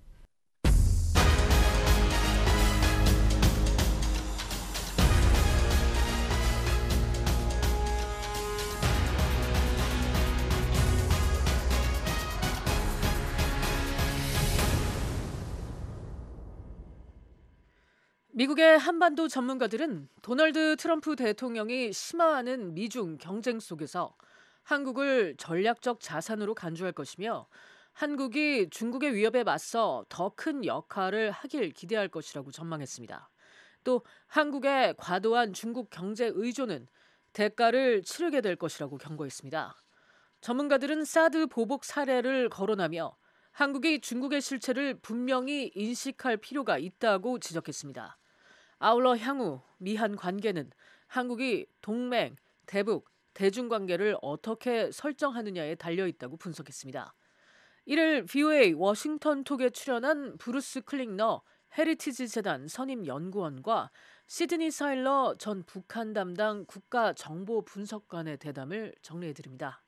미국의 한반도 전문가들은 도널드 트럼프 대통령이 심화하는 미중 경쟁 속에서 한국을 전략적 자산으로 간주할 것이며 한국이 중국의 위협에 맞서 더 큰 역할을 하길 기대할 것이라고 전망했습니다. 또 한국의 과도한 중국 경제 의존은 대가를 치르게 될 것이라고 경고했습니다. 전문가들은 사드 보복 사례를 거론하며 한국이 중국의 실체를 분명히 인식할 필요가 있다고 지적했습니다. 아울러 향후 미한 관계는 한국이 동맹, 대북, 대중관계를 어떻게 설정하느냐에 달려있다고 분석했습니다. 이를 VOA 워싱턴 톡에 출연한 브루스 클링너 헤리티지 재단 선임 연구원과 시드니 사일러 전 북한 담당 국가정보분석관의 대담을 정리해드립니다.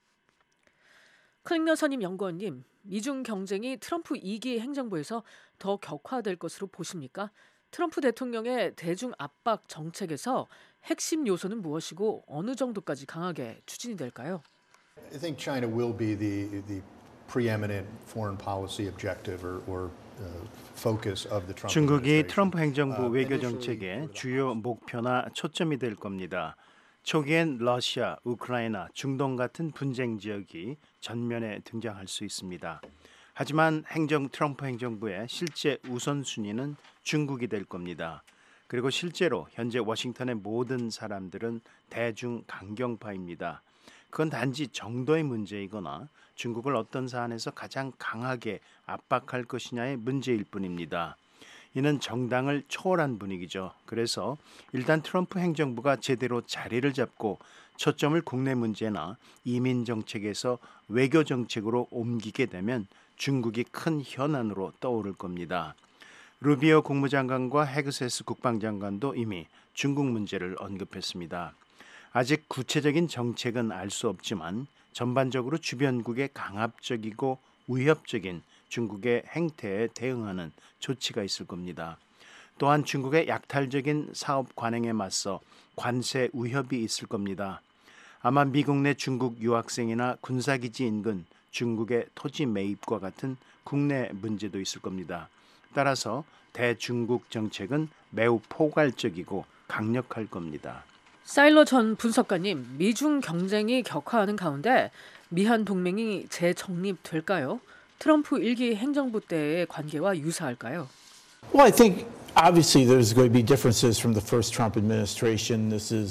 클링너 선임 연구원님, 미중 경쟁이 트럼프 2기 행정부에서 더 격화될 것으로 보십니까? 트럼프 대통령의 대중 압박 정책에서 핵심 요소는 무엇이고 어느 정도까지 강하게 추진이 될까요? I think China will be the preeminent foreign policy objective or focus of the Trump 중국이 트럼프 행정부 외교 정책의 주요 목표나 초점이 될 겁니다. 초기엔 러시아, 우크라이나, 중동 같은 분쟁 지역이 전면에 등장할 수 있습니다. 하지만 트럼프 행정부의 실제 우선순위는 중국이 될 겁니다. 그리고 실제로 현재 워싱턴의 모든 사람들은 대중 강경파입니다. 그건 단지 정도의 문제이거나 중국을 어떤 사안에서 가장 강하게 압박할 것이냐의 문제일 뿐입니다. 이는 정당을 초월한 분위기죠. 그래서 일단 트럼프 행정부가 제대로 자리를 잡고 초점을 국내 문제나 이민 정책에서 외교 정책으로 옮기게 되면 중국이 큰 현안으로 떠오를 겁니다. 루비오 국무장관과 헤그세스 국방장관도 이미 중국 문제를 언급했습니다. 아직 구체적인 정책은 알 수 없지만 전반적으로 주변국의 강압적이고 위협적인 중국의 행태에 대응하는 조치가 있을 겁니다. 또한 중국의 약탈적인 사업 관행에 맞서 관세 위협이 있을 겁니다. 아마 미국 내 중국 유학생이나 군사기지 인근 중국의 토지 매입과 같은 국내 문제도 있을 겁니다. 따라서 대중국 정책은 매우 포괄적이고 강력할 겁니다. 사일러 전 분석가님, 미중 경쟁이 격화하는 가운데 미한 동맹이 재정립될까요? 트럼프 1기 행정부 때의 관계와 유사할까요? Well, I think obviously there's going to be differences from the first Trump administration. This is,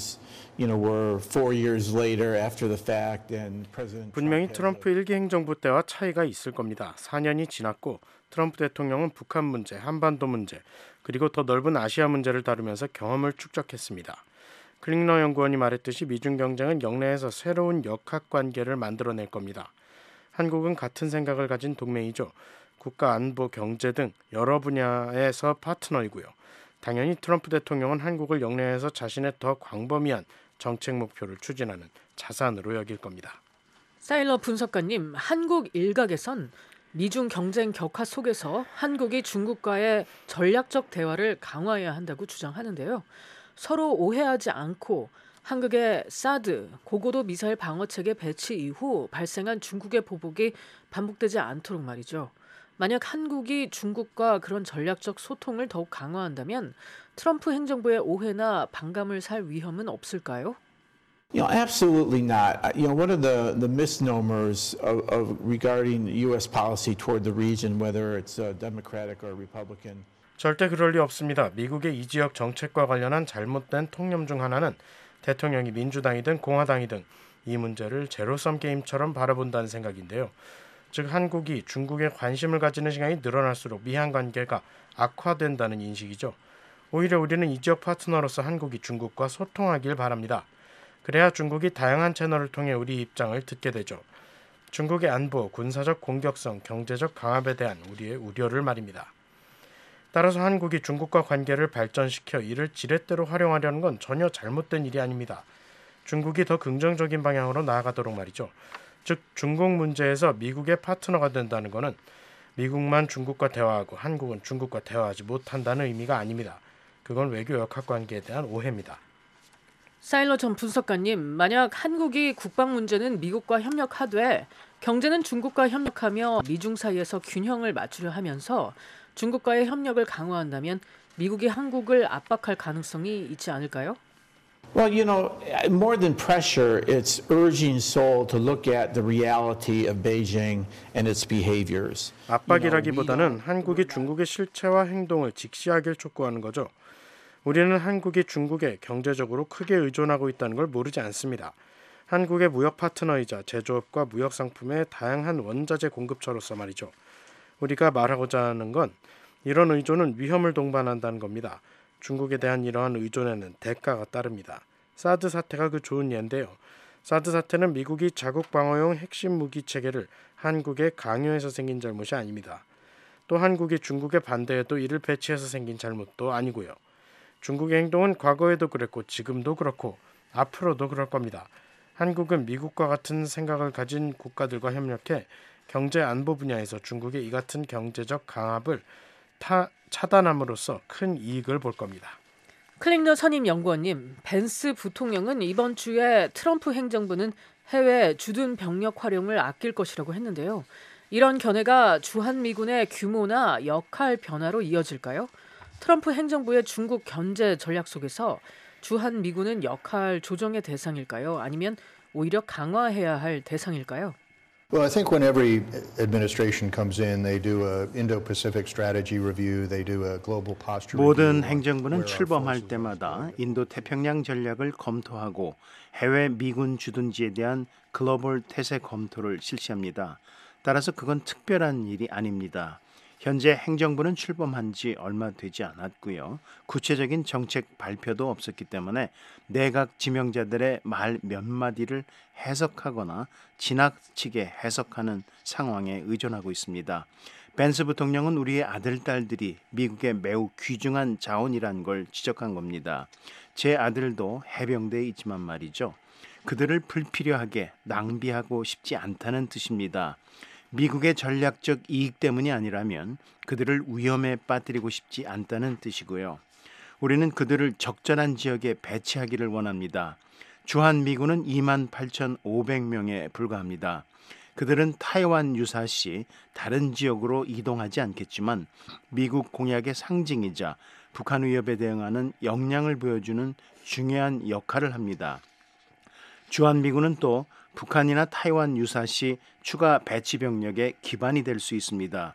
we're 4 years later after the fact and President 분명히 Trump has 트럼프 일기 행정부 때와 차이가 있을 겁니다. 4년이 지났고 트럼프 대통령은 북한 문제, 한반도 문제, 그리고 더 넓은 아시아 문제를 다루면서 경험을 축적했습니다. 클링너 연구원이 말했듯이 미중 경쟁은 영내에서 새로운 역학관계를 만들어낼 겁니다. 한국은 같은 생각을 가진 동맹이죠. 국가 안보, 경제 등 여러 분야에서 파트너이고요. 당연히 트럼프 대통령은 한국을 영내에서 자신의 더 광범위한 정책 목표를 추진하는 자산으로 여길 겁니다. 사일러 분석가님, 한국 일각에선 미중 경쟁 격화 속에서 한국이 중국과의 전략적 대화를 강화해야 한다고 주장하는데요. 서로 오해하지 않고 한국의 사드 고고도 미사일 방어체계 배치 이후 발생한 중국의 보복이 반복되지 않도록 말이죠. 만약 한국이 중국과 그런 전략적 소통을 더욱 강화한다면 트럼프 행정부의 오해나 반감을 살 위험은 없을까요? Absolutely not. One of the misnomers of regarding U.S. policy toward the region, whether it's Democratic or Republican. 절대 그럴 리 없습니다. 미국의 이 지역 정책과 관련한 잘못된 통념 중 하나는 대통령이 민주당이든 공화당이든 이 문제를 제로섬 게임처럼 바라본다는 생각인데요. 즉 한국이 중국에 관심을 가지는 시간이 늘어날수록 미한 관계가 악화된다는 인식이죠. 오히려 우리는 이 지역 파트너로서 한국이 중국과 소통하길 바랍니다. 그래야 중국이 다양한 채널을 통해 우리 입장을 듣게 되죠. 중국의 안보, 군사적 공격성, 경제적 강압에 대한 우리의 우려를 말입니다. 따라서 한국이 중국과 관계를 발전시켜 이를 지렛대로 활용하려는 건 전혀 잘못된 일이 아닙니다. 중국이 더 긍정적인 방향으로 나아가도록 말이죠. 즉 중국 문제에서 미국의 파트너가 된다는 것은 미국만 중국과 대화하고 한국은 중국과 대화하지 못한다는 의미가 아닙니다. 그건 외교 역학관계에 대한 오해입니다. 사일러 전 분석가님, 만약 한국이 국방 문제는 미국과 협력하되 경제는 중국과 협력하며 미중 사이에서 균형을 맞추려 하면서 중국과의 협력을 강화한다면 미국이 한국을 압박할 가능성이 있지 않을까요? Well, more than pressure, it's urging Seoul to look at the reality of Beijing and its behaviors. 압박이라기보다는 한국이 중국의 실체와 행동을 직시하길 촉구하는 거죠. 우리는 한국이 중국에 경제적으로 크게 의존하고 있다는 걸 모르지 않습니다. 한국의 무역 파트너이자 제조업과 무역 상품의 다양한 원자재 공급처로서 말이죠. 우리가 말하고자 하는 건 이런 의존은 위험을 동반한다는 겁니다. 중국에 대한 이러한 의존에는 대가가 따릅니다. 사드 사태가 그 좋은 예인데요. 사드 사태는 미국이 자국 방어용 핵심 무기 체계를 한국에 강요해서 생긴 잘못이 아닙니다. 또 한국이 중국에 반대해도 이를 배치해서 생긴 잘못도 아니고요. 중국의 행동은 과거에도 그랬고 지금도 그렇고 앞으로도 그럴 겁니다. 한국은 미국과 같은 생각을 가진 국가들과 협력해 경제 안보 분야에서 중국의 이 같은 경제적 강압을 차단함으로써 큰 이익을 볼 겁니다. 클링너 선임 연구원님, 벤스 부통령은 이번 주에 트럼프 행정부는 해외 주둔 병력 활용을 아낄 것이라고 했는데요. 이런 견해가 주한미군의 규모나 역할 변화로 이어질까요? 트럼프 행정부의 중국 견제 전략 속에서 주한미군은 역할 조정의 대상일까요? 아니면 오히려 강화해야 할 대상일까요? Well, I think when every administration comes in, they do a Indo-Pacific strategy review, they do a global posture review. 모든 행정부는 출범할 때마다 인도 태평양 전략을 검토하고 해외 미군 주둔지에 대한 글로벌 태세 검토를 실시합니다. 따라서 그건 특별한 일이 아닙니다. 현재 행정부는 출범한 지 얼마 되지 않았고요. 구체적인 정책 발표도 없었기 때문에 내각 지명자들의 말 몇 마디를 해석하거나 지나치게 해석하는 상황에 의존하고 있습니다. 벤스 부통령은 우리의 아들, 딸들이 미국의 매우 귀중한 자원이란 걸 지적한 겁니다. 제 아들도 해병대에 있지만 말이죠. 그들을 불필요하게 낭비하고 싶지 않다는 뜻입니다. 미국의 전략적 이익 때문이 아니라면 그들을 위험에 빠뜨리고 싶지 않다는 뜻이고요. 우리는 그들을 적절한 지역에 배치하기를 원합니다. 주한미군은 28,500명에 불과합니다. 그들은 타이완 유사시 다른 지역으로 이동하지 않겠지만 미국 공약의 상징이자 북한 위협에 대응하는 역량을 보여주는 중요한 역할을 합니다. 주한미군은 또 북한이나 타이완 유사시 추가 배치 병력의 기반이 될 수 있습니다.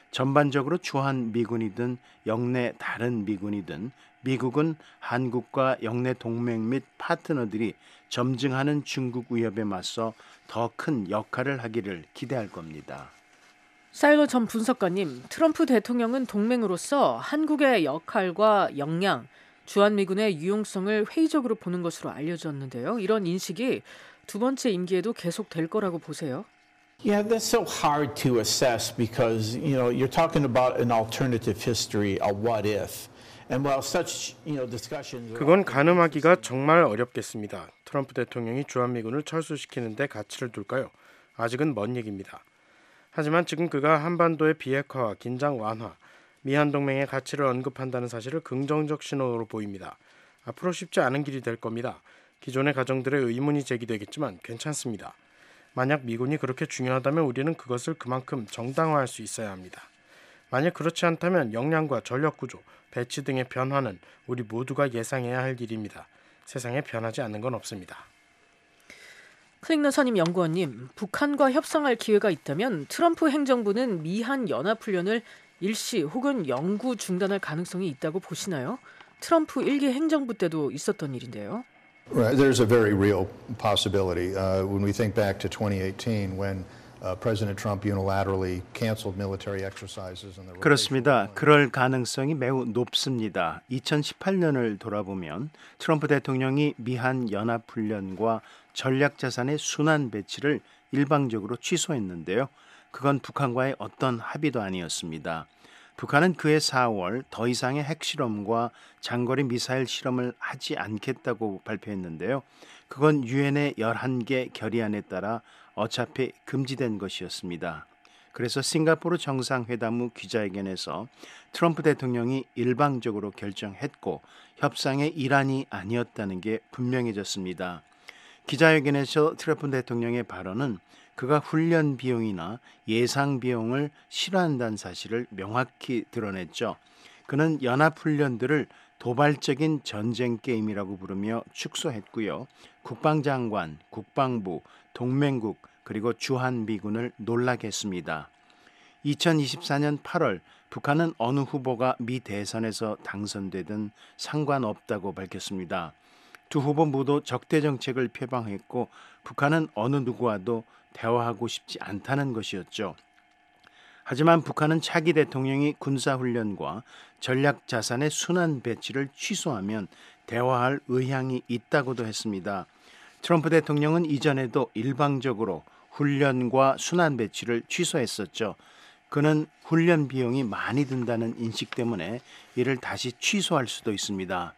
전반적으로 주한 미군이든 영내 다른 미군이든 미국은 한국과 영내 동맹 및 파트너들이 점증하는 중국 위협에 맞서 더 큰 역할을 하기를 기대할 겁니다. 사일러 전 분석가님, 트럼프 대통령은 동맹으로서 한국의 역할과 역량, 주한미군의 유용성을 회의적으로 보는 것으로 알려졌는데요. 이런 인식이 두 번째 임기에도 계속될 거라고 보세요? Yeah, that's so hard to assess because, you're talking about an alternative history, a what if. And while such, discussions 그건 가늠하기가 정말 어렵겠습니다. 트럼프 대통령이 주한미군을 철수시키는 데 가치를 둘까요? 아직은 먼 얘기입니다. 하지만 지금 그가 한반도의 비핵화와 긴장 완화, 미한동맹의 가치를 언급한다는 사실을 긍정적 신호로 보입니다. 앞으로 쉽지 않은 길이 될 겁니다. 기존의 가정들의 의문이 제기되겠지만 괜찮습니다. 만약 미군이 그렇게 중요하다면 우리는 그것을 그만큼 정당화할 수 있어야 합니다. 만약 그렇지 않다면 역량과 전력구조, 배치 등의 변화는 우리 모두가 예상해야 할 일입니다. 세상에 변하지 않는 건 없습니다. 클릭너 선임 연구원님, 북한과 협상할 기회가 있다면 트럼프 행정부는 미한 연합훈련을 일시 혹은 영구 중단할 가능성이 있다고 보시나요? 트럼프 1기 행정부 때도 있었던 일인데요. Right, there's a very real possibility. When we think back to 2018 when President Trump unilaterally canceled military exercises and the 그렇습니다. 그럴 가능성이 매우 높습니다. 2018년을 돌아보면 트럼프 대통령이 미한 연합훈련과 전략자산의 순환 배치를 일방적으로 취소했는데요. 그건 북한과의 어떤 합의도 아니었습니다. 북한은 그해 4월 더 이상의 핵실험과 장거리 미사일 실험을 하지 않겠다고 발표했는데요. 그건 유엔의 11개 결의안에 따라 어차피 금지된 것이었습니다. 그래서 싱가포르 정상회담 후 기자회견에서 트럼프 대통령이 일방적으로 결정했고 협상의 일환이 아니었다는 게 분명해졌습니다. 기자회견에서 트럼프 대통령의 발언은 그가 훈련 비용이나 예상 비용을 싫어한다는 사실을 명확히 드러냈죠. 그는 연합훈련들을 도발적인 전쟁 게임이라고 부르며 축소했고요. 국방장관, 국방부, 동맹국 그리고 주한미군을 놀라게 했습니다. 2024년 8월 북한은 어느 후보가 미 대선에서 당선되든 상관없다고 밝혔습니다. 두 후보 모두 적대 정책을 표방했고 북한은 어느 누구와도 대화하고 싶지 않다는 것이었죠. 하지만 북한은 차기 대통령이 군사훈련과 전략자산의 순환 배치를 취소하면 대화할 의향이 있다고도 했습니다. 트럼프 대통령은 이전에도 일방적으로 훈련과 순환 배치를 취소했었죠. 그는 훈련 비용이 많이 든다는 인식 때문에 이를 다시 취소할 수도 있습니다.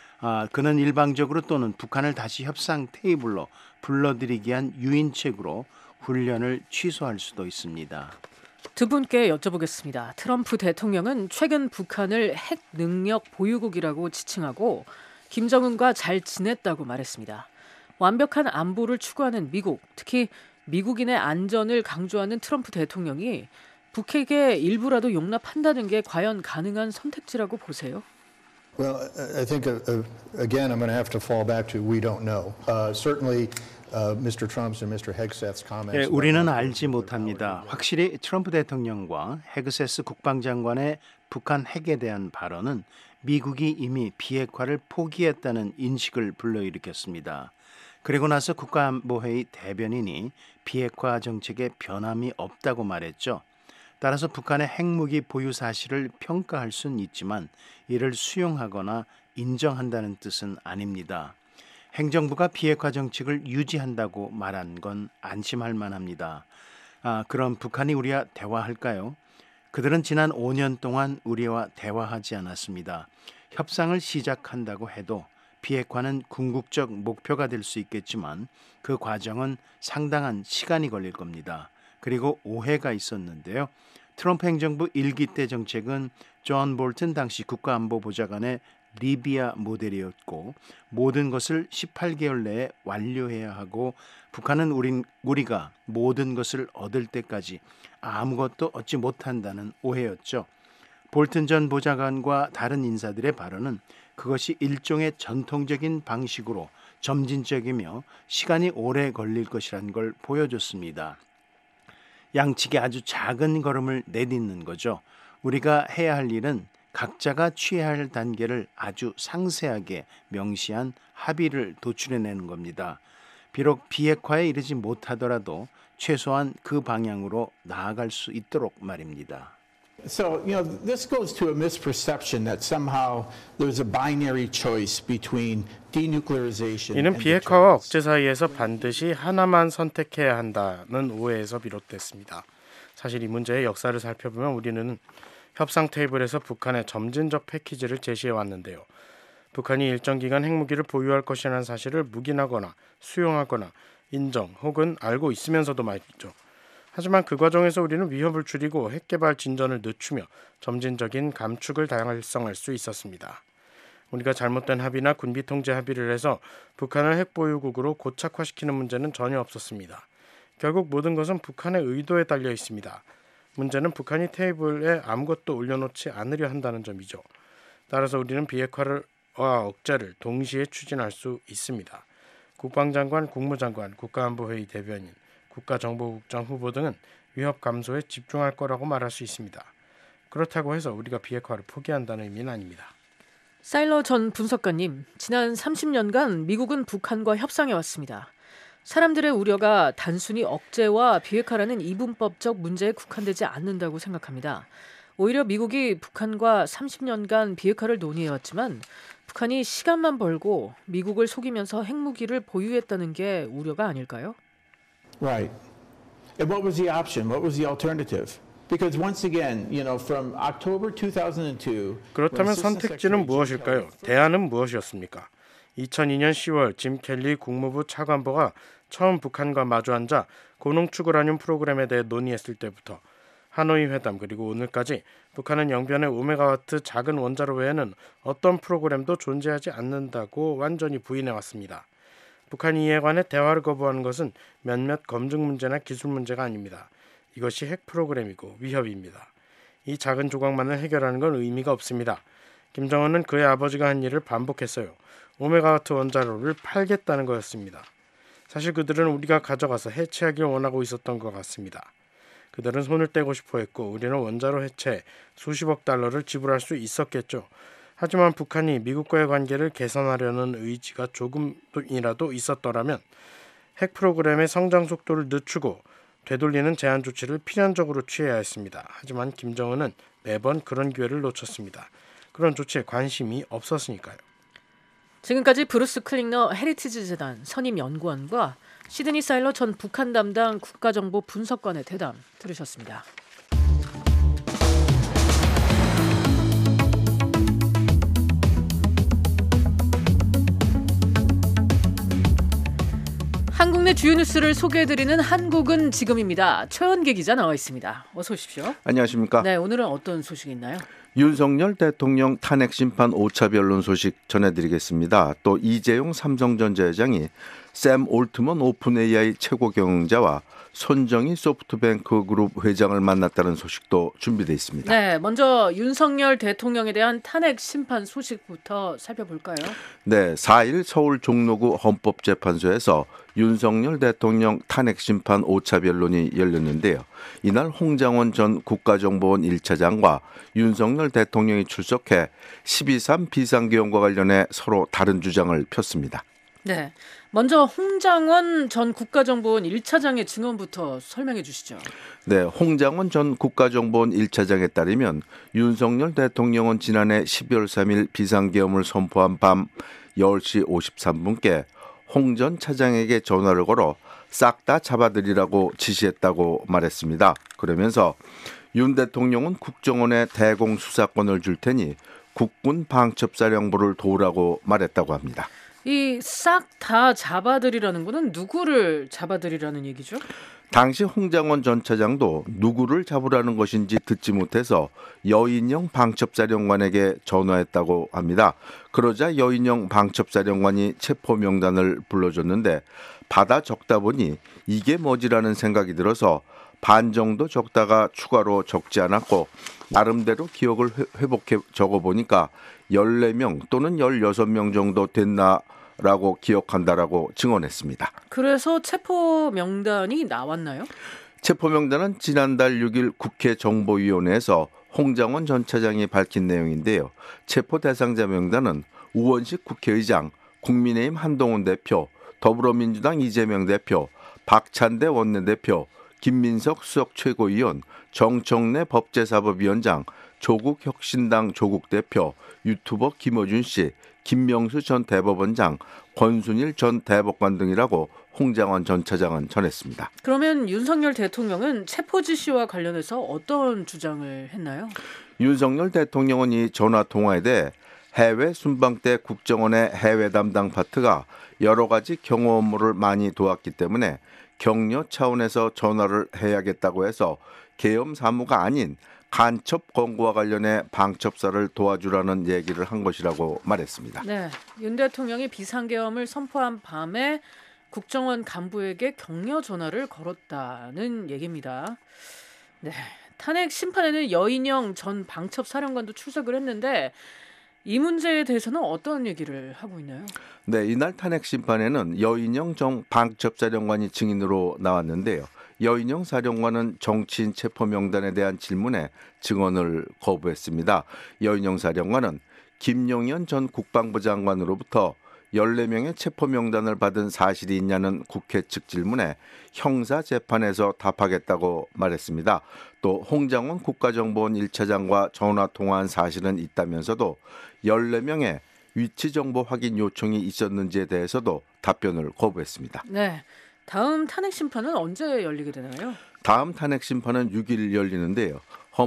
그는 일방적으로 또는 북한을 다시 협상 테이블로 불러들이기 위한 유인책으로 훈련을 취소할 수도 있습니다. 두 분께 여쭤보겠습니다. 트럼프 대통령은 최근 북한을 핵 능력 보유국이라고 지칭하고 김정은과 잘 지냈다고 말했습니다. 완벽한 안보를 추구하는 미국, 특히 미국인의 안전을 강조하는 트럼프 대통령이 북핵의 일부라도 용납한다는 게 과연 가능한 선택지라고 보세요? Well, I think again I'm going to have to fall back to we don't know. Certainly, Mr. Trump's and Mr. Hegseth's comments. 우리는 알지 못합니다. 확실히 트럼프 대통령과 헤그세스 국방장관의 북한 핵에 대한 발언은 미국이 이미 비핵화를 포기했다는 인식을 불러일으켰습니다. 그리고 나서 국가안보회의 대변인이 비핵화 정책에 변함이 없다고 말했죠. 따라서 북한의 핵무기 보유 사실을 평가할 수는 있지만 이를 수용하거나 인정한다는 뜻은 아닙니다. 행정부가 비핵화 정책을 유지한다고 말한 건 안심할 만합니다. 그럼 북한이 우리와 대화할까요? 그들은 지난 5년 동안 우리와 대화하지 않았습니다. 협상을 시작한다고 해도 비핵화는 궁극적 목표가 될 수 있겠지만 그 과정은 상당한 시간이 걸릴 겁니다. 그리고 오해가 있었는데요. 트럼프 행정부 1기 때 정책은 존 볼튼 당시 국가안보보좌관의 리비아 모델이었고 모든 것을 18개월 내에 완료해야 하고 북한은 우리가 모든 것을 얻을 때까지 아무것도 얻지 못한다는 오해였죠. 볼튼 전 보좌관과 다른 인사들의 발언은 그것이 일종의 전통적인 방식으로 점진적이며 시간이 오래 걸릴 것이라는 걸 보여줬습니다. 양측이 아주 작은 걸음을 내딛는 거죠. 우리가 해야 할 일은 각자가 취해야 할 단계를 아주 상세하게 명시한 합의를 도출해내는 겁니다. 비록 비핵화에 이르지 못하더라도 최소한 그 방향으로 나아갈 수 있도록 말입니다. So, this goes to a misperception that somehow there's a binary choice between denuclearization 이는 and 비핵화와 억제 사이에서 반드시 하나만 선택해야 한다는 오해에서 비롯됐습니다. 사실 이 문제의 역사를 살펴보면 우리는 협상 테이블에서 북한의 점진적 패키지를 제시해 왔는데요. 북한이 일정 기간 핵무기를 보유할 것이라는 사실을 묵인하거나 수용하거나 인정 혹은 알고 있으면서도 말이죠. 하지만 그 과정에서 우리는 위협을 줄이고 핵개발 진전을 늦추며 점진적인 감축을 달성할 수 있었습니다. 우리가 잘못된 합의나 군비 통제 합의를 해서 북한을 핵보유국으로 고착화시키는 문제는 전혀 없었습니다. 결국 모든 것은 북한의 의도에 달려 있습니다. 문제는 북한이 테이블에 아무것도 올려놓지 않으려 한다는 점이죠. 따라서 우리는 비핵화와 억제를 동시에 추진할 수 있습니다. 국방장관, 국무장관, 국가안보회의 대변인, 국가정보국장 후보 등은 위협 감소에 집중할 거라고 말할 수 있습니다. 그렇다고 해서 우리가 비핵화를 포기한다는 의미는 아닙니다. 사일러 전 분석가님, 지난 30년간 미국은 북한과 협상해왔습니다. 사람들의 우려가 단순히 억제와 비핵화라는 이분법적 문제에 국한되지 않는다고 생각합니다. 오히려 미국이 북한과 30년간 비핵화를 논의해왔지만 북한이 시간만 벌고 미국을 속이면서 핵무기를 보유했다는 게 우려가 아닐까요? Right. And what was the option? What was the alternative? Because once again, from October 2002. 그렇다면 선택지는 무엇일까요? 대안은 무엇이었습니까? 2002년 10월 짐 켈리 국무부 차관보가 처음 북한과 마주 앉아 고농축 우라늄 프로그램에 대해 논의했을 때부터 하노이 회담 그리고 오늘까지 북한은 영변의 5메가와트 작은 원자로 외에는 어떤 프로그램도 존재하지 않는다고 완전히 부인해왔습니다. 북한이 이에 관해 대화를 거부하는 것은 몇몇 검증 문제나 기술 문제가 아닙니다. 이것이 핵 프로그램이고 위협입니다. 이 작은 조각만을 해결하는 건 의미가 없습니다. 김정은은 그의 아버지가 한 일을 반복했어요. 5메가와트 원자로를 팔겠다는 거였습니다. 사실 그들은 우리가 가져가서 해체하길 원하고 있었던 것 같습니다. 그들은 손을 떼고 싶어 했고 우리는 원자로 해체에 수십억 달러를 지불할 수 있었겠죠. 하지만 북한이 미국과의 관계를 개선하려는 의지가 조금이라도 있었더라면 핵 프로그램의 성장 속도를 늦추고 되돌리는 제한 조치를 필연적으로 취해야 했습니다. 하지만 김정은은 매번 그런 기회를 놓쳤습니다. 그런 조치에 관심이 없었으니까요. 지금까지 브루스 클링너 헤리티지 재단 선임 연구원과 시드니 사일러 전 북한 담당 국가정보 분석관의 대담 들으셨습니다. 한국 내 주요 뉴스를 소개해드리는 한국은 지금입니다. 최원계 기자 나와 있습니다. 어서 오십시오. 안녕하십니까. 네, 오늘은 어떤 소식이 있나요? 윤석열 대통령 탄핵 심판 5차 변론 소식 전해드리겠습니다. 또 이재용 삼성전자 회장이 샘 올트먼 오픈 AI 최고 경영자와 손정희 소프트뱅크 그룹 회장을 만났다는 소식도 준비되어 있습니다. 네, 먼저 윤석열 대통령에 대한 탄핵 심판 소식부터 살펴볼까요? 네, 4일 서울 종로구 헌법재판소에서 윤석열 대통령 탄핵 심판 5차 변론이 열렸는데요. 이날 홍장원 전 국가정보원 1차장과 윤석열 대통령이 출석해 12.3 비상계엄과 관련해 서로 다른 주장을 폈습니다. 네, 먼저 홍장원 전 국가정보원 1차장의 증언부터 설명해 주시죠. 네, 홍장원 전 국가정보원 1차장에 따르면 윤석열 대통령은 지난해 12월 3일 비상계엄을 선포한 밤 10시 53분께 홍 전 차장에게 전화를 걸어 싹 다 잡아들이라고 지시했다고 말했습니다. 그러면서 윤 대통령은 국정원에 대공수사권을 줄 테니 국군 방첩사령부를 도우라고 말했다고 합니다. 이 싹 다 잡아들이라는 거는 누구를 잡아들이라는 얘기죠? 당시 홍장원 전 차장도 누구를 잡으라는 것인지 듣지 못해서 여인영 방첩사령관에게 전화했다고 합니다. 그러자 여인영 방첩사령관이 체포 명단을 불러줬는데 받아 적다 보니 이게 뭐지라는 생각이 들어서 반 정도 적다가 추가로 적지 않았고 나름대로 기억을 회복해 적어보니까 14명 또는 16명 정도 됐나라고 기억한다라고 증언했습니다. 그래서 체포 명단이 나왔나요? 체포명단은 지난달 6일 국회 정보위원회에서 홍장원 전 차장이 밝힌 내용인데요. 체포 대상자 명단은 우원식 국회의장, 국민의힘 한동훈 대표, 더불어민주당 이재명 대표, 박찬대 원내대표, 김민석 수석 최고위원, 정청래 법제사법위원장, 조국 혁신당 조국 대표, 유튜버 김어준 씨, 김명수 전 대법원장, 권순일 전 대법관 등이라고 홍장원 전 차장은 전했습니다. 그러면 윤석열 대통령은 체포 지시와 관련해서 어떤 주장을 했나요? 윤석열 대통령은 이 전화 통화에 대해 해외 순방 때 국정원의 해외 담당 파트가 여러 가지 경호 업무를 많이 도왔기 때문에 격려 차원에서 전화를 해야겠다고 해서 계엄 사무가 아닌 간첩 권고와 관련해 방첩사를 도와주라는 얘기를 한 것이라고 말했습니다. 네, 윤 대통령이 비상계엄을 선포한 밤에 국정원 간부에게 격려 전화를 걸었다는 얘기입니다. 네, 탄핵 심판에는 여인영 전 방첩사령관도 출석을 했는데 이 문제에 대해서는 어떤 얘기를 하고 있나요? 네, 이날 탄핵 심판에는 여인영 전 방첩사령관이 증인으로 나왔는데요. 여인영 사령관은 정치인 체포 명단에 대한 질문에 증언을 거부했습니다. 여인영 사령관은 김용현 전 국방부 장관으로부터 14명의 체포 명단을 받은 사실이 있냐는 국회 측 질문에 형사재판에서 답하겠다고 말했습니다. 또 홍장원 국가정보원 1차장과 전화 통화한 사실은 있다면서도 14명의 위치 정보 확인 요청이 있었는지에 대해서도 답변을 거부했습니다. 네, 다음 탄핵 심판은 언제 열리게 되나요? 다음 탄핵 심판은 6일 열리는데요.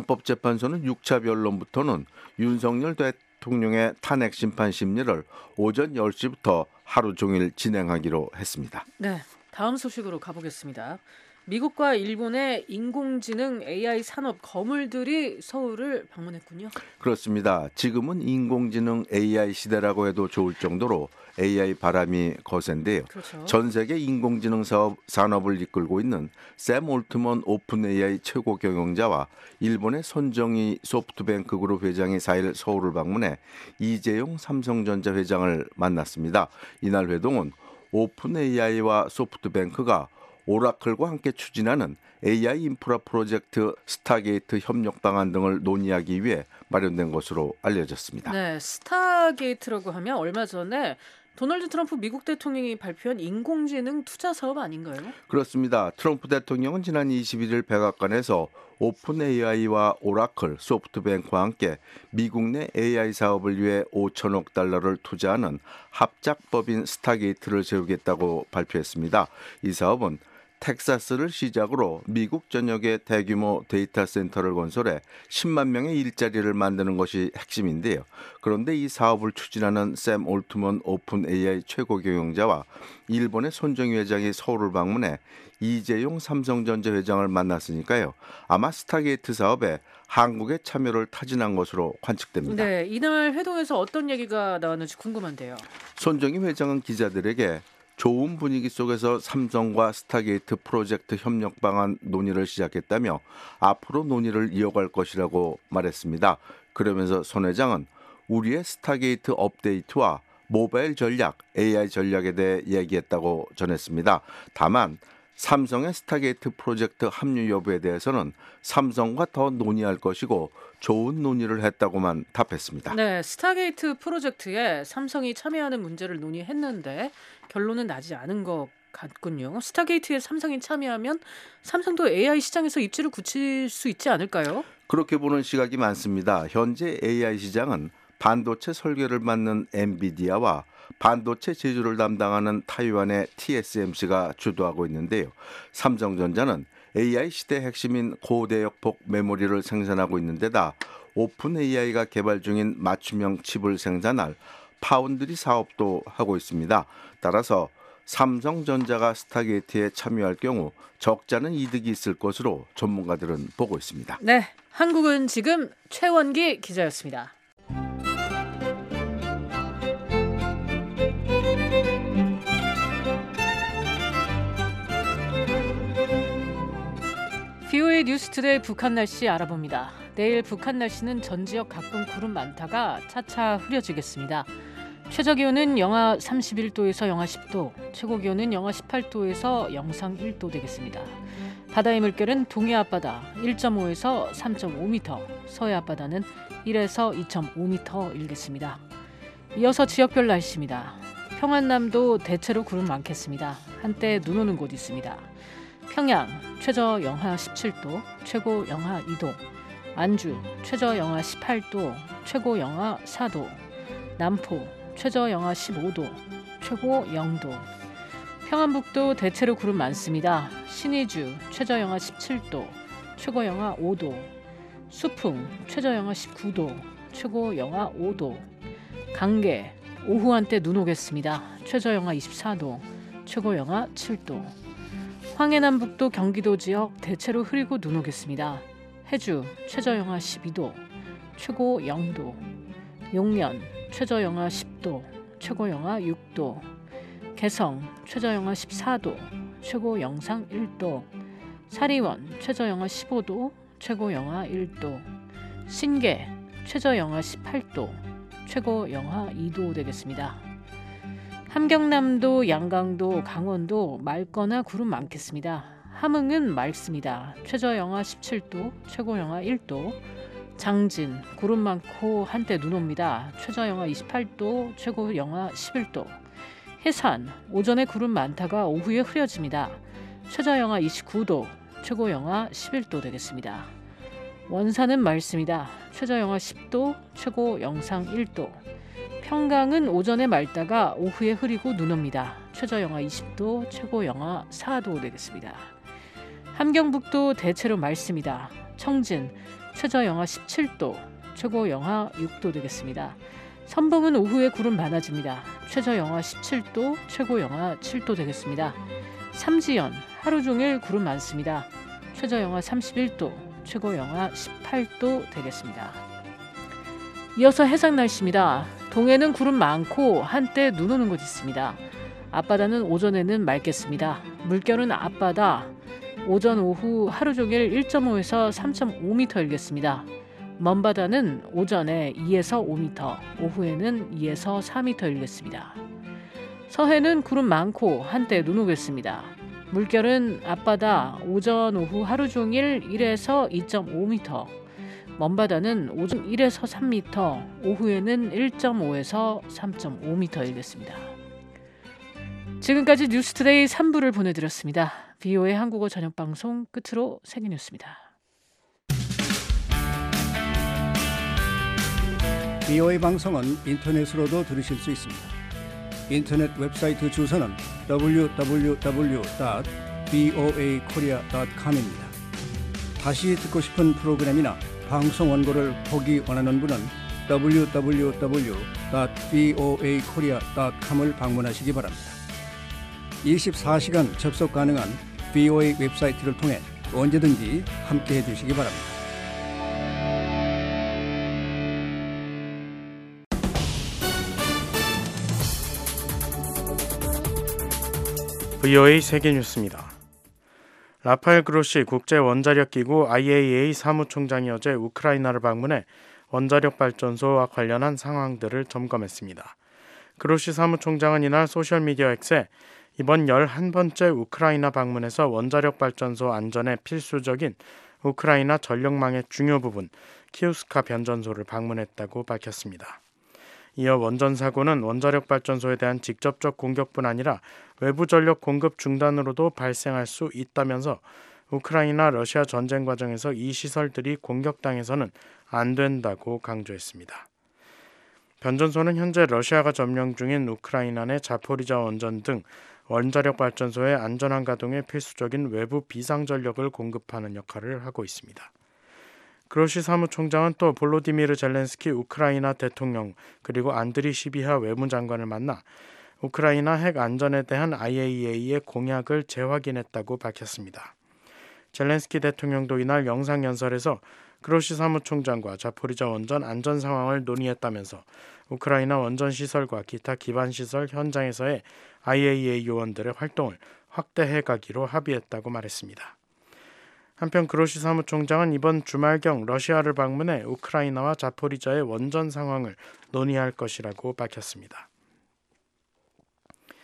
헌법재판소는 6차 변론부터는 윤석열 대통령의 탄핵 심판 심리를 오전 10시부터 하루 종일 진행하기로 했습니다. 네, 다음 소식으로 가보겠습니다. 미국과 일본의 인공지능 AI 산업 거물들이 서울을 방문했군요. 그렇습니다. 지금은 인공지능 AI 시대라고 해도 좋을 정도로 AI 바람이 거센데요. 그렇죠. 전 세계 인공지능 산업을 이끌고 있는 샘 올트먼 오픈 AI 최고 경영자와 일본의 손정희 소프트뱅크 그룹 회장이 4일 서울을 방문해 이재용 삼성전자 회장을 만났습니다. 이날 회동은 오픈 AI와 소프트뱅크가 오라클과 함께 추진하는 AI 인프라 프로젝트 스타게이트 협력 방안 등을 논의하기 위해 마련된 것으로 알려졌습니다. 네, 스타게이트라고 하면 얼마 전에 도널드 트럼프 미국 대통령이 발표한 인공지능 투자 사업 아닌가요? 그렇습니다. 트럼프 대통령은 지난 21일 백악관에서 오픈 AI와 오라클, 소프트뱅크와 함께 미국 내 AI 사업을 위해 5천억 달러를 투자하는 합작법인 스타게이트를 세우겠다고 발표했습니다. 이 사업은 텍사스를 시작으로 미국 전역에 대규모 데이터 센터를 건설해 10만 명의 일자리를 만드는 것이 핵심인데요. 그런데 이 사업을 추진하는 샘 올트먼 오픈 AI 최고 경영자와 일본의 손정희 회장이 서울을 방문해 이재용 삼성전자 회장을 만났으니까요. 아마 스타게이트 사업에 한국의 참여를 타진한 것으로 관측됩니다. 네, 이날 회동에서 어떤 얘기가 나왔는지 궁금한데요. 손정희 회장은 기자들에게 좋은 분위기 속에서 삼성과 스타게이트 프로젝트 협력 방안 논의를 시작했다며 앞으로 논의를 이어갈 것이라고 말했습니다. 그러면서 손 회장은 우리의 스타게이트 업데이트와 모바일 전략, AI 전략에 대해 얘기했다고 전했습니다. 다만 삼성의 스타게이트 프로젝트 합류 여부에 대해서는 삼성과 더 논의할 것이고 좋은 논의를 했다고만 답했습니다. 네, 스타게이트 프로젝트에 삼성이 참여하는 문제를 논의했는데 결론은 나지 않은 것 같군요. 스타게이트에 삼성이 참여하면 삼성도 AI 시장에서 입지를 굳힐 수 있지 않을까요? 그렇게 보는 시각이 많습니다. 현재 AI 시장은 반도체 설계를 맡는 엔비디아와 반도체 제조를 담당하는 타이완의 TSMC가 주도하고 있는데요. 삼성전자는 AI 시대 핵심인 고대역폭 메모리를 생산하고 있는 데다 오픈 AI가 개발 중인 맞춤형 칩을 생산할 파운드리 사업도 하고 있습니다. 따라서 삼성전자가 스타게이트에 참여할 경우 적잖은 이득이 있을 것으로 전문가들은 보고 있습니다. 네, 한국은 지금 최원기 기자였습니다. VOA 뉴스투데이 북한 날씨 알아봅니다. 내일 북한 날씨는 전 지역 가끔 구름 많다가 차차 흐려지겠습니다. 최저 기온은 영하 31도에서 영하 10도, 최고 기온은 영하 18도에서 영상 1도 되겠습니다. 바다의 물결은 동해 앞바다 1.5에서 3.5m, 서해 앞바다는 1에서 2.5m 일겠습니다. 이어서 지역별 날씨입니다. 평안남도 대체로 구름 많겠습니다. 한때 눈 오는 곳 있습니다. 평양 최저 영하 17도, 최고 영하 2도. 안주 최저 영하 18도, 최고 영하 4도. 남포 최저 영하 15도, 최고 0도. 평안북도 대체로 구름 많습니다. 신의주 최저 영하 17도, 최고 영하 5도. 수풍 최저 영하 19도, 최고 영하 5도. 강계 오후 한때 눈 오겠습니다. 최저 영하 24도, 최고 영하 7도. 황해남북도 경기도 지역 대체로 흐리고 눈 오겠습니다. 해주 최저 영하 12도, 최고 0도. 용연 최저 영하 10도, 최고 영하 6도. 개성 최저 영하 14도, 최고 영상 1도. 사리원 최저 영하 15도, 최고 영하 1도. 신계 최저 영하 18도, 최고 영하 2도 되겠습니다. 함경남도, 양강도, 강원도 맑거나 구름 많겠습니다. 함흥은 맑습니다. 최저 영하 17도, 최고 영하 1도. 장진 구름 많고 한때 눈 옵니다. 최저 영하 28도, 최고 영하 11도. 해산 오전에 구름 많다가 오후에 흐려집니다. 최저 영하 29도, 최고 영하 11도 되겠습니다. 원산은 맑습니다. 최저 영하 10도, 최고 영상 1도. 평강은 오전에 맑다가 오후에 흐리고 눈 옵니다. 최저 영하 20도, 최고 영하 4도 되겠습니다. 함경북도 대체로 맑습니다. 청진 최저 영하 17도, 최고 영하 6도 되겠습니다. 선봉은 오후에 구름 많아집니다. 최저 영하 17도, 최고 영하 7도 되겠습니다. 삼지연 하루 종일 구름 많습니다. 최저 영하 31도, 최고 영하 18도 되겠습니다. 이어서 해상 날씨입니다. 동해는 구름 많고 한때 눈 오는 곳 있습니다. 앞바다는 오전에는 맑겠습니다. 물결은 앞바다 오전 오후 하루 종일 1.5에서 3.5m 일겠습니다. 먼바다는 오전에 2에서 5m, 오후에는 2에서 4m 일겠습니다. 서해는 구름 많고 한때 눈 오겠습니다. 물결은 앞바다 오전 오후 하루 종일 1에서 2.5m, 먼바다는 오전 1에서 3m, 오후에는 1.5에서 3.5m 일겠습니다. 지금까지 뉴스투데이 3부를 보내드렸습니다. VOA 한국어 저녁방송 끝으로 세계뉴스입니다. VOA 방송은 인터넷으로도 들으실 수 있습니다. 인터넷 웹사이트 주소는 www.voakorea.com입니다. 다시 듣고 싶은 프로그램이나 방송 원고를 보기 원하는 분은 www.voakorea.com을 방문하시기 바랍니다. 24시간 접속 가능한 VOA 웹사이트를 통해 언제든지 함께해 주시기 바랍니다. VOA 세계뉴스입니다. 라파엘 그로시 국제원자력기구 IAEA 사무총장이 어제 우크라이나를 방문해 원자력 발전소와 관련한 상황들을 점검했습니다. 그로시 사무총장은 이날 소셜미디어 X에 이번 11번째 우크라이나 방문에서 원자력 발전소 안전에 필수적인 우크라이나 전력망의 중요 부분 키우스카 변전소를 방문했다고 밝혔습니다. 이어 원전 사고는 원자력 발전소에 대한 직접적 공격뿐 아니라 외부 전력 공급 중단으로도 발생할 수 있다면서 우크라이나 러시아 전쟁 과정에서 이 시설들이 공격당해서는 안 된다고 강조했습니다. 변전소는 현재 러시아가 점령 중인 우크라이나 내 자포리자 원전 등 원자력 발전소의 안전한 가동에 필수적인 외부 비상전력을 공급하는 역할을 하고 있습니다. 그로시 사무총장은 또 볼로디미르 젤렌스키 우크라이나 대통령 그리고 안드리 시비하 외무장관을 만나 우크라이나 핵 안전에 대한 IAEA의 공약을 재확인했다고 밝혔습니다. 젤렌스키 대통령도 이날 영상연설에서 그로시 사무총장과 자포리자 원전 안전 상황을 논의했다면서 우크라이나 원전 시설과 기타 기반 시설 현장에서의 IAEA 요원들의 활동을 확대해 가기로 합의했다고 말했습니다. 한편 그로시 사무총장은 이번 주말경 러시아를 방문해 우크라이나와 자포리자의 원전 상황을 논의할 것이라고 밝혔습니다.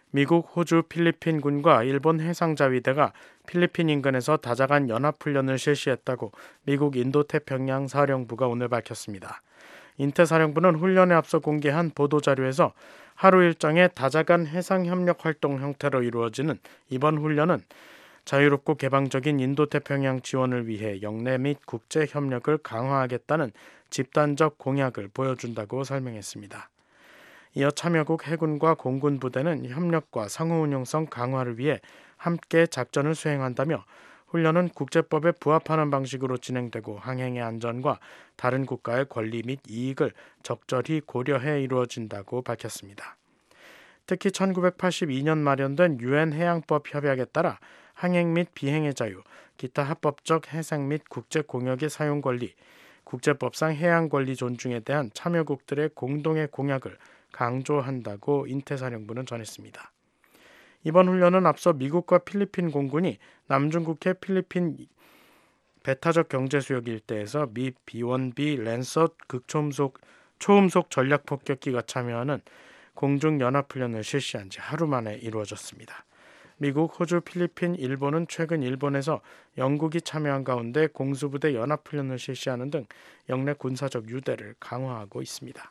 미국, 호주, 필리핀군과 일본 해상자위대가 필리핀 인근에서 다자간 연합훈련을 실시했다고 미국 인도태평양 사령부가 오늘 밝혔습니다. 인태사령부는 훈련에 앞서 공개한 보도자료에서 하루 일정의 다자간 해상협력 활동 형태로 이루어지는 이번 훈련은 자유롭고 개방적인 인도태평양 지원을 위해 영내 및 국제협력을 강화하겠다는 집단적 공약을 보여준다고 설명했습니다. 이어 참여국 해군과 공군 부대는 협력과 상호운용성 강화를 위해 함께 작전을 수행한다며 훈련은 국제법에 부합하는 방식으로 진행되고 항행의 안전과 다른 국가의 권리 및 이익을 적절히 고려해 이루어진다고 밝혔습니다. 특히 1982년 마련된 유엔 해양법 협약에 따라 항행 및 비행의 자유, 기타 합법적 해상 및 국제 공역의 사용 권리, 국제법상 해양 권리 존중에 대한 참여국들의 공동의 공약을 강조한다고 인태사령부는 전했습니다. 이번 훈련은 앞서 미국과 필리핀 공군이 남중국해 필리핀 배타적 경제수역 일대에서 미 B-1B 랜서 초음속 전략폭격기가 참여하는 공중연합훈련을 실시한 지 하루 만에 이루어졌습니다. 미국, 호주, 필리핀, 일본은 최근 일본에서 영국이 참여한 가운데 공수부대 연합훈련을 실시하는 등 영내 군사적 유대를 강화하고 있습니다.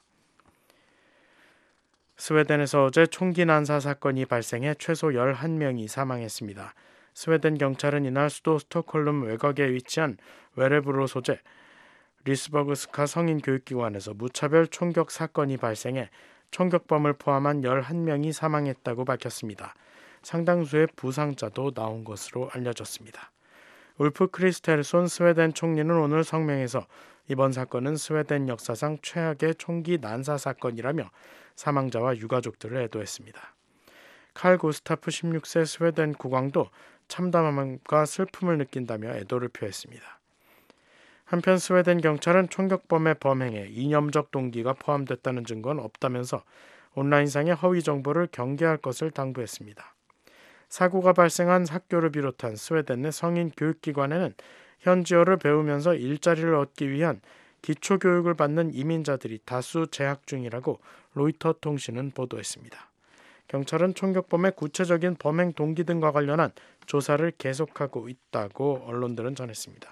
스웨덴에서 어제 총기 난사 사건이 발생해 최소 11명이 사망했습니다. 스웨덴 경찰은 이날 수도 스톡홀름 외곽에 위치한 웨레브로 소재 리스버그스카 성인교육기관에서 무차별 총격 사건이 발생해 총격범을 포함한 11명이 사망했다고 밝혔습니다. 상당수의 부상자도 나온 것으로 알려졌습니다. 울프 크리스텔손 스웨덴 총리는 오늘 성명에서 이번 사건은 스웨덴 역사상 최악의 총기 난사 사건이라며 사망자와 유가족들을 애도했습니다. 칼 구스타프 16세 스웨덴 국왕도 참담함과 슬픔을 느낀다며 애도를 표했습니다. 한편 스웨덴 경찰은 총격범의 범행에 이념적 동기가 포함됐다는 증거는 없다면서 온라인상의 허위 정보를 경계할 것을 당부했습니다. 사고가 발생한 학교를 비롯한 스웨덴 내 성인 교육기관에는 현지어를 배우면서 일자리를 얻기 위한 기초교육을 받는 이민자들이 다수 재학 중이라고 로이터 통신은 보도했습니다. 경찰은 총격범의 구체적인 범행 동기 등과 관련한 조사를 계속하고 있다고 언론들은 전했습니다.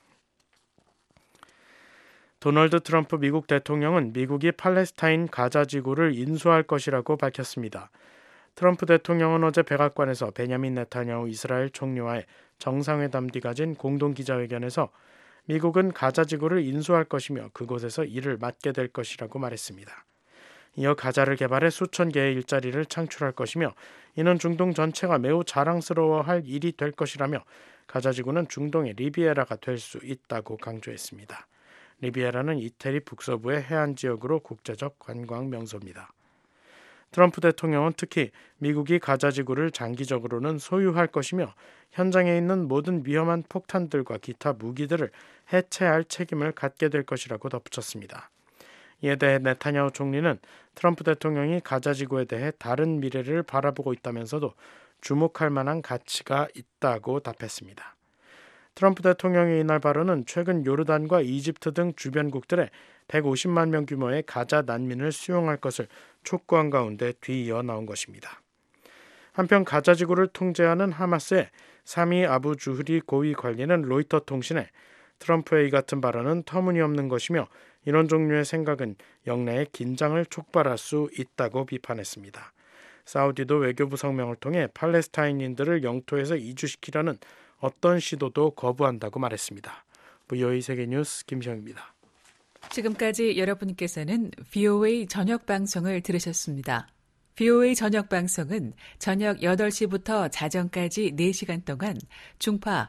도널드 트럼프 미국 대통령은 미국이 팔레스타인 가자 지구를 인수할 것이라고 밝혔습니다. 트럼프 대통령은 어제 백악관에서 베냐민 네타냐후 이스라엘 총리와의 정상회담 뒤 가진 공동기자회견에서 미국은 가자 지구를 인수할 것이며 그곳에서 일을 맡게 될 것이라고 말했습니다. 이어 가자를 개발해 수천 개의 일자리를 창출할 것이며 이는 중동 전체가 매우 자랑스러워할 일이 될 것이라며 가자 지구는 중동의 리비에라가 될 수 있다고 강조했습니다. 리비에라는 이태리 북서부의 해안 지역으로 국제적 관광 명소입니다. 트럼프 대통령은 특히 미국이 가자 지구를 장기적으로는 소유할 것이며 현장에 있는 모든 위험한 폭탄들과 기타 무기들을 해체할 책임을 갖게 될 것이라고 덧붙였습니다. 이에 대해 네타냐후 총리는 트럼프 대통령이 가자 지구에 대해 다른 미래를 바라보고 있다면서도 주목할 만한 가치가 있다고 답했습니다. 트럼프 대통령의 이날 발언은 최근 요르단과 이집트 등 주변국들의 150만 명 규모의 가자 난민을 수용할 것을 촉구한 가운데 뒤이어 나온 것입니다. 한편 가자 지구를 통제하는 하마스의 사미 아부 주흐리 고위 관리는 로이터 통신에 트럼프의 이 같은 발언은 터무니없는 것이며 이런 종류의 생각은 영내의 긴장을 촉발할 수 있다고 비판했습니다. 사우디도 외교부 성명을 통해 팔레스타인인들을 영토에서 이주시키려는 어떤 시도도 거부한다고 말했습니다. VOA 세계뉴스 김시영입니다. 지금까지 여러분께서는 VOA 저녁 방송을 들으셨습니다. VOA 저녁 방송은 저녁 8시부터 자정까지 4시간 동안 중파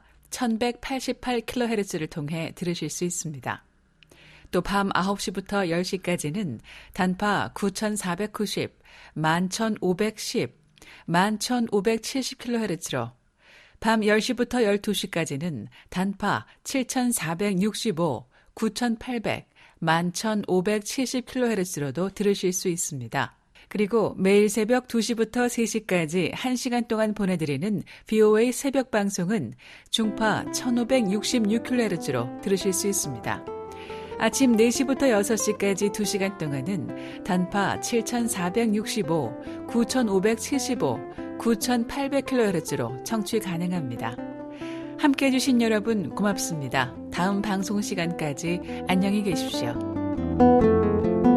1188kHz를 통해 들으실 수 있습니다. 또 밤 9시부터 10시까지는 단파 9490, 11510, 11570kHz로 밤 10시부터 12시까지는 단파 7465, 9800, 11570kHz로도 들으실 수 있습니다. 그리고 매일 새벽 2시부터 3시까지 1시간 동안 보내드리는 VOA 새벽 방송은 중파 1566kHz로 들으실 수 있습니다. 아침 4시부터 6시까지 2시간 동안은 단파 7465, 9575, 9800kHz로 청취 가능합니다. 함께해 주신 여러분 고맙습니다. 다음 방송 시간까지 안녕히 계십시오.